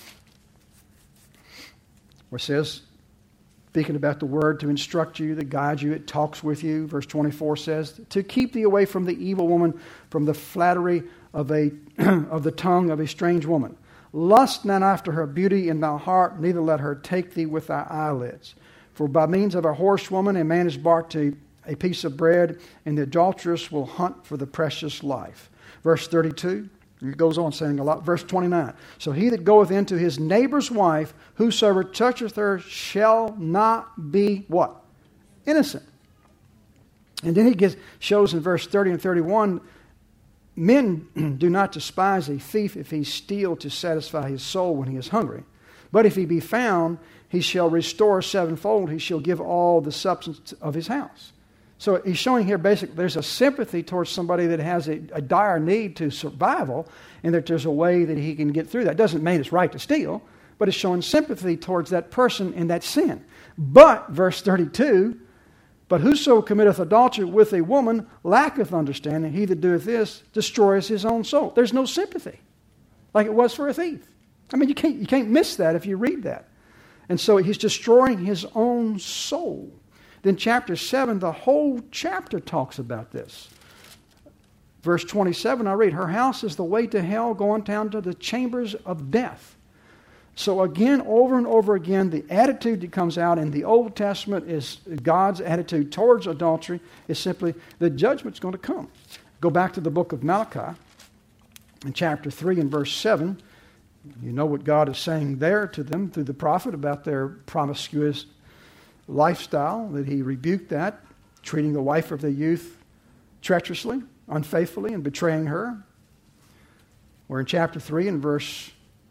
Where it says, speaking about the word to instruct you, to guide you, it talks with you. Verse 24 says, to keep thee away from the evil woman, from the flattery of the tongue of a strange woman. Lust not after her beauty in thy heart, neither let her take thee with thy eyelids. For by means of a horsewoman, a man is bought to a piece of bread, and the adulteress will hunt for the precious life. Verse 32, it goes on saying a lot. Verse 29, so he that goeth into his neighbor's wife, whosoever toucheth her, shall not be what? Innocent. And then he shows in verse 30 and 31, men do not despise a thief if he steal to satisfy his soul when he is hungry. But if he be found, he shall restore sevenfold. He shall give all the substance of his house. So he's showing here basically there's a sympathy towards somebody that has a dire need to survival, and that there's a way that he can get through that. Doesn't mean it's right to steal, but it's showing sympathy towards that person in that sin. But, verse 32, but whoso committeth adultery with a woman lacketh understanding. He that doeth this destroys his own soul. There's no sympathy, like it was for a thief. I mean, you can't miss that if you read that. And so he's destroying his own soul. Then chapter 7, the whole chapter talks about this. Verse 27, I read, her house is the way to hell, going down to the chambers of death. So again, over and over again, the attitude that comes out in the Old Testament is God's attitude towards adultery is simply the judgment's going to come. Go back to the book of Malachi in chapter 3 and verse 7. You know what God is saying there to them through the prophet about their promiscuous lifestyle, that he rebuked that, treating the wife of the youth treacherously, unfaithfully, and betraying her. We're in chapter 3 and verse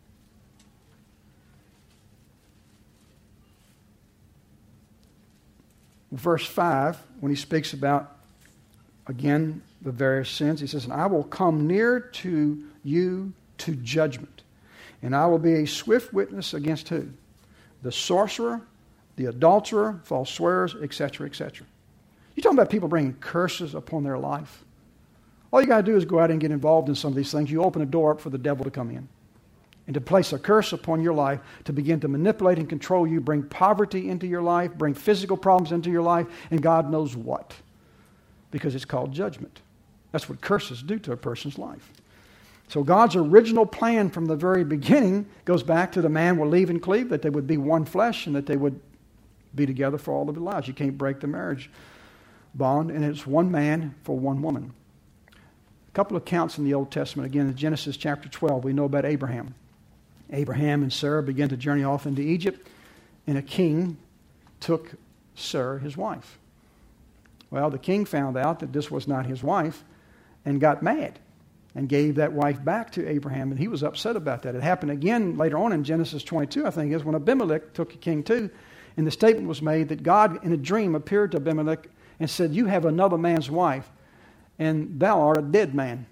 5, when he speaks about, again, the various sins. He says, and I will come near to you to judgment, and I will be a swift witness against who? The sorcerer, the adulterer, false swearers, etc., etc. You're talking about people bringing curses upon their life. All you got to do is go out and get involved in some of these things. You open a door up for the devil to come in and to place a curse upon your life, to begin to manipulate and control you, bring poverty into your life, bring physical problems into your life, and God knows what. Because it's called judgment. That's what curses do to a person's life. So God's original plan from the very beginning goes back to the man will leave and cleave, that they would be one flesh and that they would be together for all of their lives. You can't break the marriage bond, and it's one man for one woman. A couple of accounts in the Old Testament. Again, in Genesis chapter 12, we know about Abraham. Abraham and Sarah began to journey off into Egypt, and a king took Sarah, his wife. Well, the king found out that this was not his wife and got mad and gave that wife back to Abraham, and he was upset about that. It happened again later on in Genesis 22, I think it is, when Abimelech took a king too, and the statement was made that God in a dream appeared to Abimelech and said, you have another man's wife, and thou art a dead man.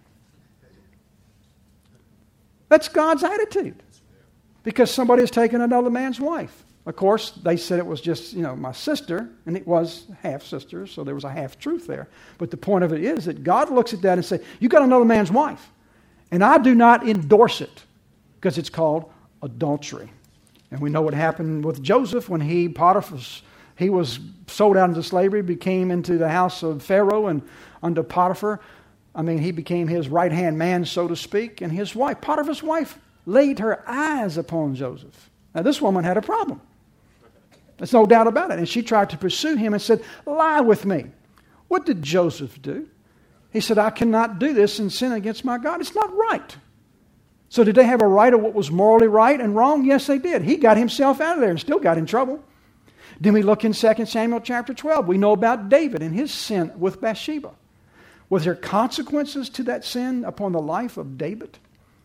That's God's attitude, because somebody has taken another man's wife. Of course, they said it was just, my sister, and it was half-sister, so there was a half-truth there. But the point of it is that God looks at that and says, you got another man's wife, and I do not endorse it, because it's called adultery. And we know what happened with Joseph when he was sold out into slavery, became into the house of Pharaoh, and under Potiphar, he became his right-hand man, so to speak, and his wife, Potiphar's wife, laid her eyes upon Joseph. Now, this woman had a problem. There's no doubt about it. And she tried to pursue him and said, lie with me. What did Joseph do? He said, I cannot do this and sin against my God. It's not right. So did they have a right of what was morally right and wrong? Yes, they did. He got himself out of there and still got in trouble. Then we look in 2 Samuel chapter 12. We know about David and his sin with Bathsheba. Was there consequences to that sin upon the life of David?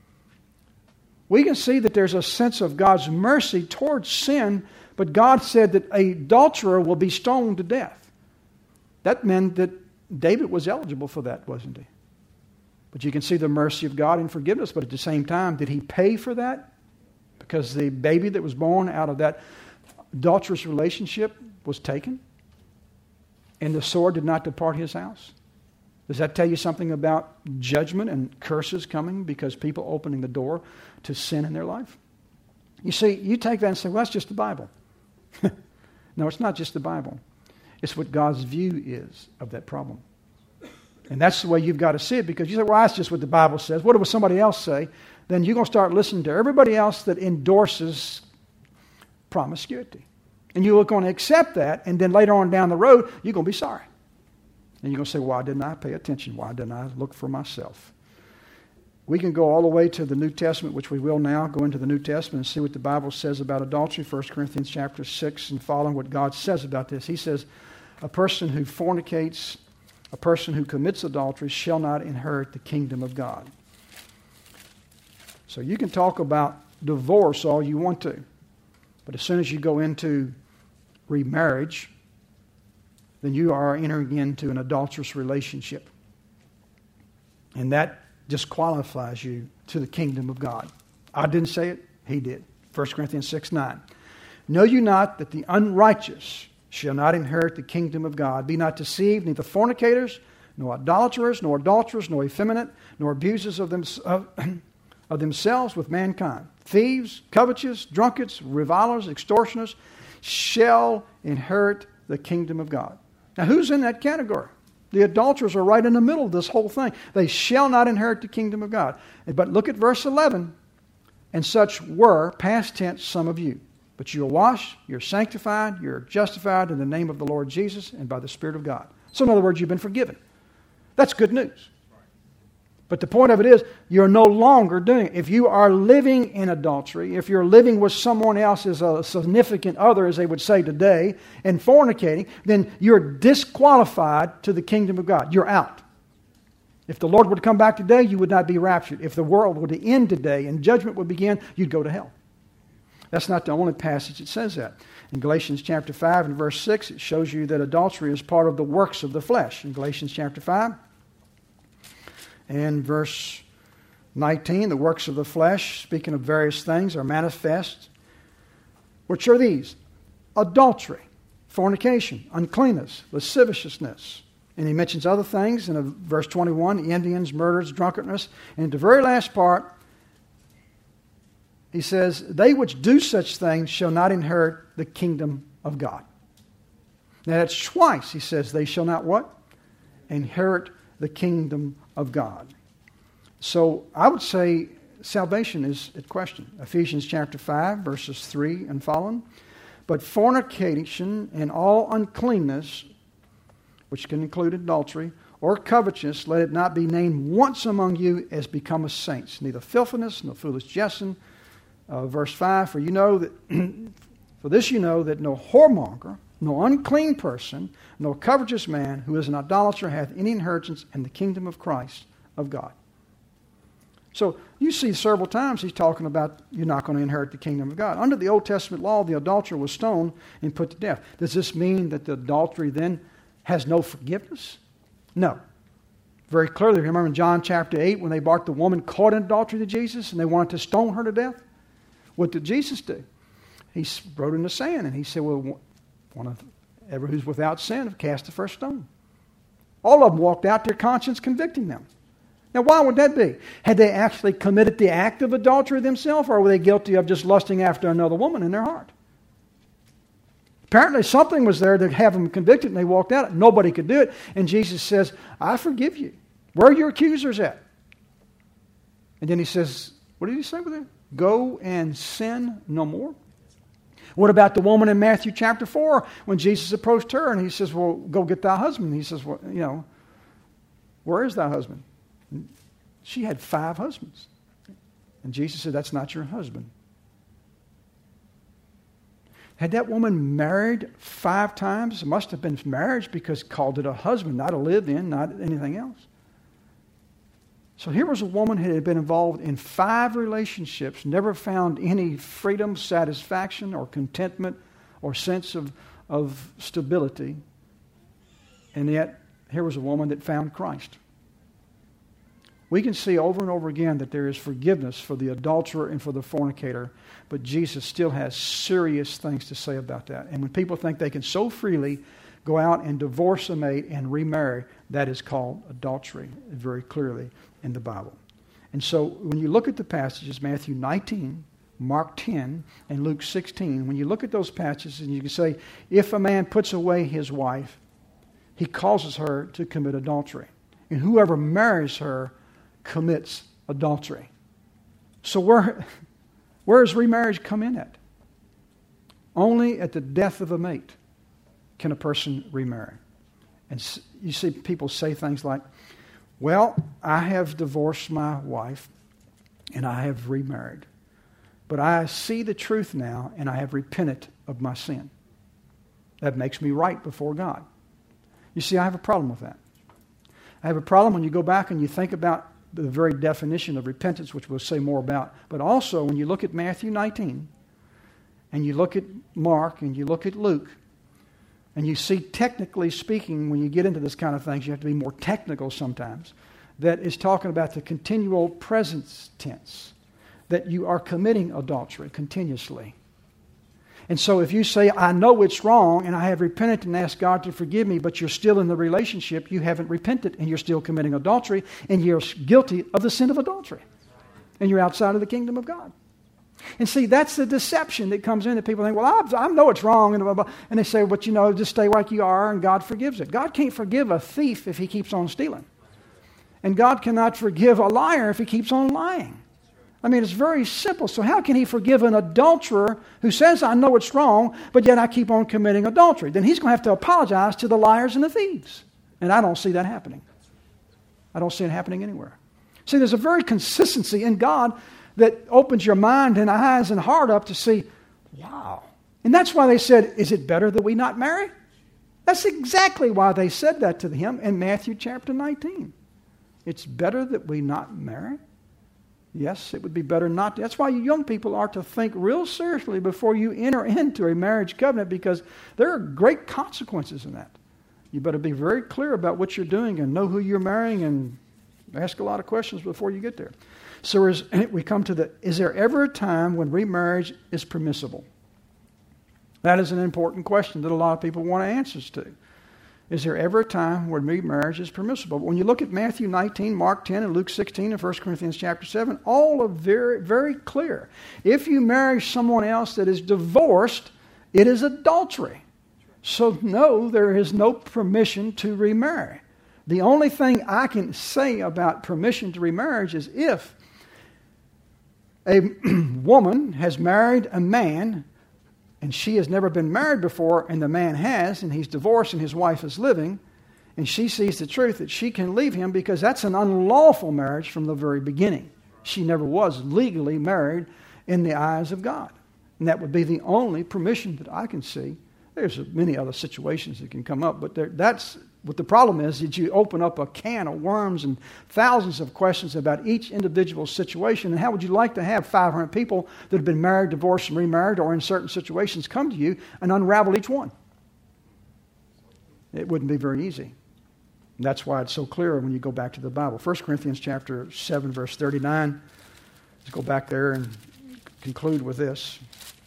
We can see that there's a sense of God's mercy towards sin, but God said that an adulterer will be stoned to death. That meant that David was eligible for that, wasn't he? But you can see the mercy of God in forgiveness, but at the same time, did he pay for that? Because the baby that was born out of that adulterous relationship was taken, and the sword did not depart his house. Does that tell you something about judgment and curses coming because people opening the door to sin in their life? You see, you take that and say, well, that's just the Bible. No, it's not just the Bible. It's what God's view is of that problem. And that's the way you've got to see it, because you say, well, that's just what the Bible says. What would somebody else say? Then you're going to start listening to everybody else that endorses promiscuity. And you're going to accept that, and then later on down the road, you're going to be sorry. And you're going to say, why didn't I pay attention? Why didn't I look for myself? We can go all the way to the New Testament, which we will now go into the New Testament and see what the Bible says about adultery. 1 Corinthians chapter 6 and following, what God says about this. He says, a person who fornicates, a person who commits adultery shall not inherit the kingdom of God. So you can talk about divorce all you want to, but as soon as you go into remarriage, then you are entering into an adulterous relationship. And that disqualifies you to the kingdom of God. I didn't say it, he did. 1 Corinthians 6:9. Know you not that the unrighteous shall not inherit the kingdom of God? Be not deceived, neither fornicators, nor idolaters, nor adulterers, nor effeminate, nor abusers of themselves with mankind. Thieves, covetous, drunkards, revilers, extortioners shall inherit the kingdom of God. Now, who's in that category? The adulterers are right in the middle of this whole thing. They shall not inherit the kingdom of God. But look at verse 11. And such were, past tense, some of you. But you're washed, you're sanctified, you're justified in the name of the Lord Jesus and by the Spirit of God. So in other words, you've been forgiven. That's good news. But the point of it is, you're no longer doing it. If you are living in adultery, if you're living with someone else as a significant other, as they would say today, and fornicating, then you're disqualified to the kingdom of God. You're out. If the Lord were to come back today, you would not be raptured. If the world were to end today and judgment would begin, you'd go to hell. That's not the only passage that says that. In Galatians chapter 5 and verse 6, it shows you that adultery is part of the works of the flesh. In Galatians chapter 5 and verse 19, the works of the flesh, speaking of various things, are manifest, which are these: adultery, fornication, uncleanness, lasciviousness. And he mentions other things in verse 21, envyings, murders, drunkenness. And the very last part, he says, they which do such things shall not inherit the kingdom of God. Now that's twice he says they shall not what? Inherit the kingdom of God. So I would say salvation is at question. Ephesians chapter 5, verses 3 and following. But fornication and all uncleanness, which can include adultery, or covetousness, let it not be named once among you as becometh saints, neither filthiness, nor foolish jesting. Verse 5, for this you know that no whoremonger, no unclean person, no covetous man who is an idolater hath any inheritance in the kingdom of Christ of God. So you see several times he's talking about you're not going to inherit the kingdom of God. Under the Old Testament law, the adulterer was stoned and put to death. Does this mean that the adultery then has no forgiveness? No. Very clearly, remember in John chapter 8 when they brought the woman caught in adultery to Jesus and they wanted to stone her to death? What did Jesus do? He wrote in the sand and he said, well, one of every who's without sin cast the first stone. All of them walked out, their conscience convicting them. Now, why would that be? Had they actually committed the act of adultery themselves, or were they guilty of just lusting after another woman in their heart? Apparently something was there to have them convicted, and they walked out. Nobody could do it. And Jesus says, I forgive you. Where are your accusers at? And then he says, what did he say with it? Go and sin no more. What about the woman in Matthew chapter 4 when Jesus approached her and he says, well, go get thy husband. He says, well, where is thy husband? And she had 5 husbands. And Jesus said, that's not your husband. Had that woman married 5 times? It must have been marriage because called it a husband, not a live-in, not anything else. So here was a woman who had been involved in 5 relationships, never found any freedom, satisfaction, or contentment, or sense of stability. And yet, here was a woman that found Christ. We can see over and over again that there is forgiveness for the adulterer and for the fornicator, but Jesus still has serious things to say about that. And when people think they can so freely go out and divorce a mate and remarry, that is called adultery, very clearly in the Bible. And so when you look at the passages, Matthew 19, Mark 10, and Luke 16, when you look at those passages and you can say, if a man puts away his wife, he causes her to commit adultery. And whoever marries her commits adultery. So where does remarriage come in at? Only at the death of a mate can a person remarry. And you see people say things like, well, I have divorced my wife and I have remarried. But I see the truth now and I have repented of my sin. That makes me right before God. You see, I have a problem with that. I have a problem when you go back and you think about the very definition of repentance, which we'll say more about. But also when you look at Matthew 19 and you look at Mark and you look at Luke, and you see, technically speaking, when you get into this kind of things, you have to be more technical sometimes, that is talking about the continual present tense, that you are committing adultery continuously. And so if you say, I know it's wrong and I have repented and asked God to forgive me, but you're still in the relationship, you haven't repented and you're still committing adultery and you're guilty of the sin of adultery. And you're outside of the kingdom of God. And see, that's the deception that comes in that people think, well, I know it's wrong, and blah, blah, blah. And they say, but just stay like you are, and God forgives it. God can't forgive a thief if he keeps on stealing. And God cannot forgive a liar if he keeps on lying. I mean, it's very simple. So how can he forgive an adulterer who says, I know it's wrong, but yet I keep on committing adultery? Then he's going to have to apologize to the liars and the thieves. And I don't see that happening. I don't see it happening anywhere. See, there's a very consistency in God that opens your mind and eyes and heart up to see, wow. And that's why they said, is it better that we not marry? That's exactly why they said that to him in Matthew chapter 19. It's better that we not marry? Yes, it would be better not to. That's why you young people are to think real seriously before you enter into a marriage covenant, because there are great consequences in that. You better be very clear about what you're doing and know who you're marrying and ask a lot of questions before you get there. So we come to is there ever a time when remarriage is permissible? That is an important question that a lot of people want answers to. Is there ever a time when remarriage is permissible? But when you look at Matthew 19, Mark 10, and Luke 16, and 1 Corinthians chapter 7, all are very, very clear. If you marry someone else that is divorced, it is adultery. So no, there is no permission to remarry. The only thing I can say about permission to remarriage is if a woman has married a man and she has never been married before, and the man has, and he's divorced and his wife is living, and she sees the truth that she can leave him because that's an unlawful marriage from the very beginning. She never was legally married in the eyes of God. And that would be the only permission that I can see. There's many other situations that can come up, but that's what the problem is, that you open up a can of worms and thousands of questions about each individual situation. And how would you like to have 500 people that have been married, divorced, and remarried, or in certain situations come to you and unravel each one? It wouldn't be very easy. And that's why it's so clear when you go back to the Bible. 1 Corinthians chapter 7, verse 39. Let's go back there and conclude with this.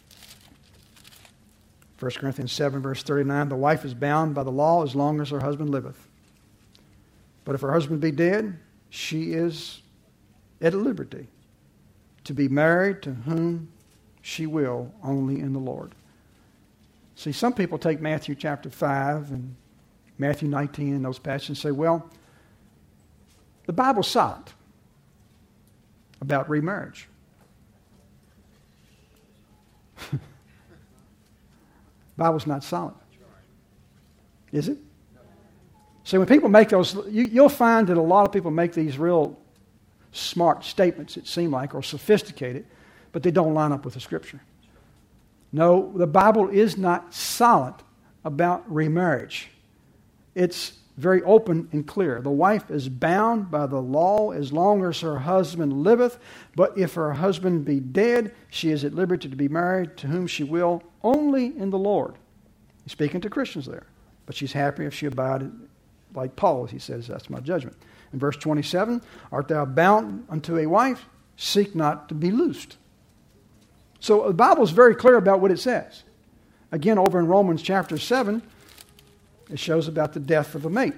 1 Corinthians 7, verse 39, the wife is bound by the law as long as her husband liveth. But if her husband be dead, she is at liberty to be married to whom she will, only in the Lord. See, some people take Matthew chapter 5 and Matthew 19 and those passages and say, well, the Bible's silent about remarriage. Bible's not silent. Is it? See, when people make those, you'll find that a lot of people make these real smart statements, it seems like, or sophisticated, but they don't line up with the Scripture. No, the Bible is not silent about remarriage. It's very open and clear. The wife is bound by the law as long as her husband liveth, but if her husband be dead, she is at liberty to be married to whom she will, only in the Lord. He's speaking to Christians there. But she's happy if she abide, like Paul, as he says, that's my judgment. In verse 27, art thou bound unto a wife? Seek not to be loosed. So the Bible is very clear about what it says. Again, over in Romans chapter 7, it shows about the death of a mate.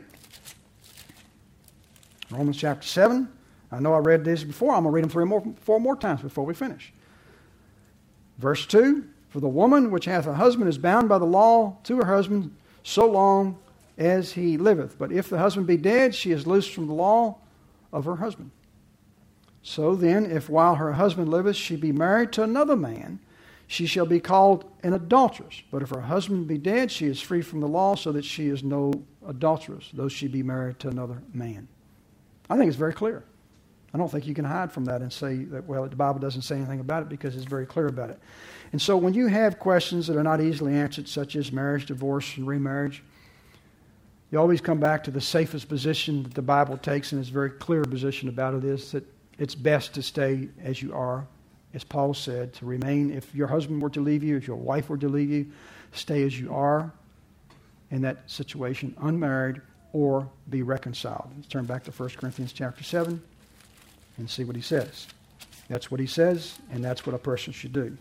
Romans chapter 7, I know I read these before. I'm going to read them 4 more times before we finish. Verse 2, for the woman which hath a husband is bound by the law to her husband so long as he liveth. But if the husband be dead, she is loosed from the law of her husband. So then, if while her husband liveth she be married to another man, she shall be called an adulteress. But if her husband be dead, she is free from the law, so that she is no adulteress, though she be married to another man. I think it's very clear. I don't think you can hide from that and say that, well, the Bible doesn't say anything about it, because it's very clear about it. And so when you have questions that are not easily answered, such as marriage, divorce, and remarriage, you always come back to the safest position that the Bible takes, and its very clear position about it is that it's best to stay as you are, as Paul said, to remain. If your husband were to leave you, if your wife were to leave you, stay as you are in that situation, unmarried, or be reconciled. Let's turn back to 1 Corinthians chapter 7 and see what he says. That's what he says, and that's what a person should do.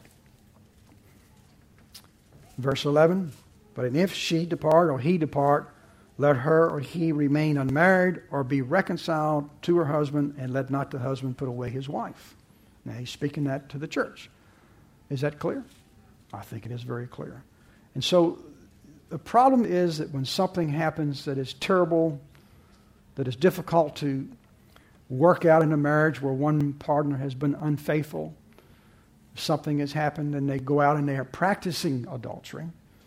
Verse 11, but if she depart or he depart, let her or he remain unmarried or be reconciled to her husband, and let not the husband put away his wife. Now he's speaking that to the church. Is that clear? I think it is very clear. And so the problem is that when something happens that is terrible, that is difficult to work out in a marriage where one partner has been unfaithful, something has happened and they go out and they are practicing adultery.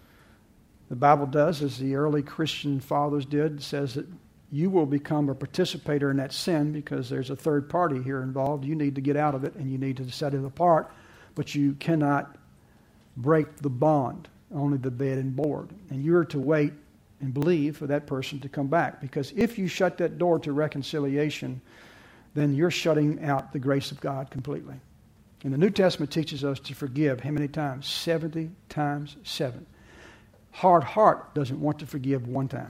The Bible does, as the early Christian fathers did, says that you will become a participator in that sin because there's a third party here involved. You need to get out of it and you need to set it apart, but you cannot break the bond, only the bed and board. And you're to wait and believe for that person to come back, because if you shut that door to reconciliation, then you're shutting out the grace of God completely. And the New Testament teaches us to forgive how many times? 70 times 7. Hard heart doesn't want to forgive one time.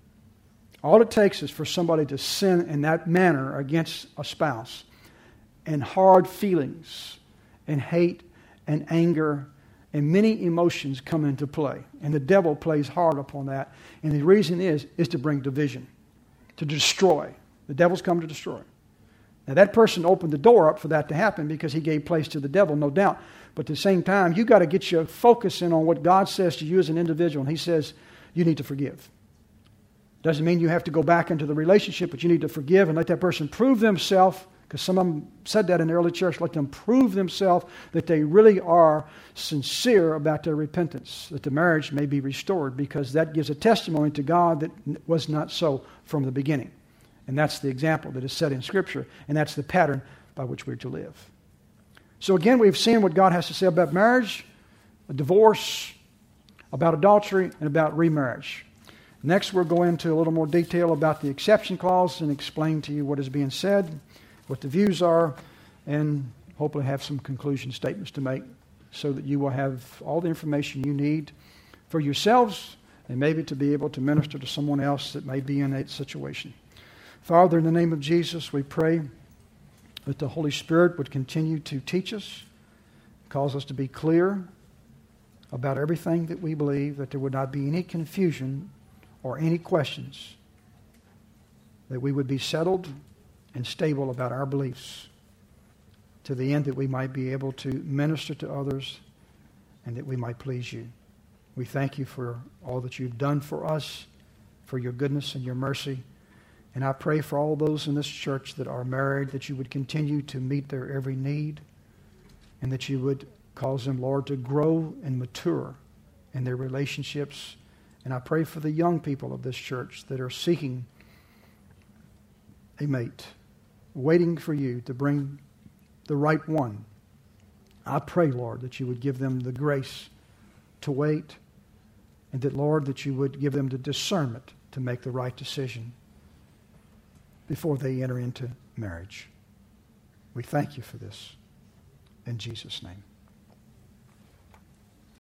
All it takes is for somebody to sin in that manner against a spouse, and hard feelings and hate and anger and many emotions come into play. And the devil plays hard upon that. And the reason is to bring division, to destroy. The devil's come to destroy. Now that person opened the door up for that to happen because he gave place to the devil, no doubt. But at the same time, you got to get your focus in on what God says to you as an individual. And he says, you need to forgive. Doesn't mean you have to go back into the relationship, but you need to forgive and let that person prove themselves, because some of them said that in the early church, let them prove themselves that they really are sincere about their repentance, that the marriage may be restored, because that gives a testimony to God that was not so from the beginning. And that's the example that is set in Scripture, and that's the pattern by which we're to live. So again, we've seen what God has to say about marriage, a divorce, about adultery, and about remarriage. Next, we'll go into a little more detail about the exception clause and explain to you what is being said, what the views are, and hopefully have some conclusion statements to make so that you will have all the information you need for yourselves and maybe to be able to minister to someone else that may be in that situation. Father, in the name of Jesus, we pray that the Holy Spirit would continue to teach us, cause us to be clear about everything that we believe, that there would not be any confusion or any questions, that we would be settled and stable about our beliefs to the end that we might be able to minister to others and that we might please you. We thank you for all that you've done for us, for your goodness and your mercy. And I pray for all those in this church that are married, that you would continue to meet their every need and that you would cause them, Lord, to grow and mature in their relationships. And I pray for the young people of this church that are seeking a mate, waiting for you to bring the right one. I pray, Lord, that you would give them the grace to wait, and that, Lord, that you would give them the discernment to make the right decision before they enter into marriage. We thank you for this. In Jesus' name.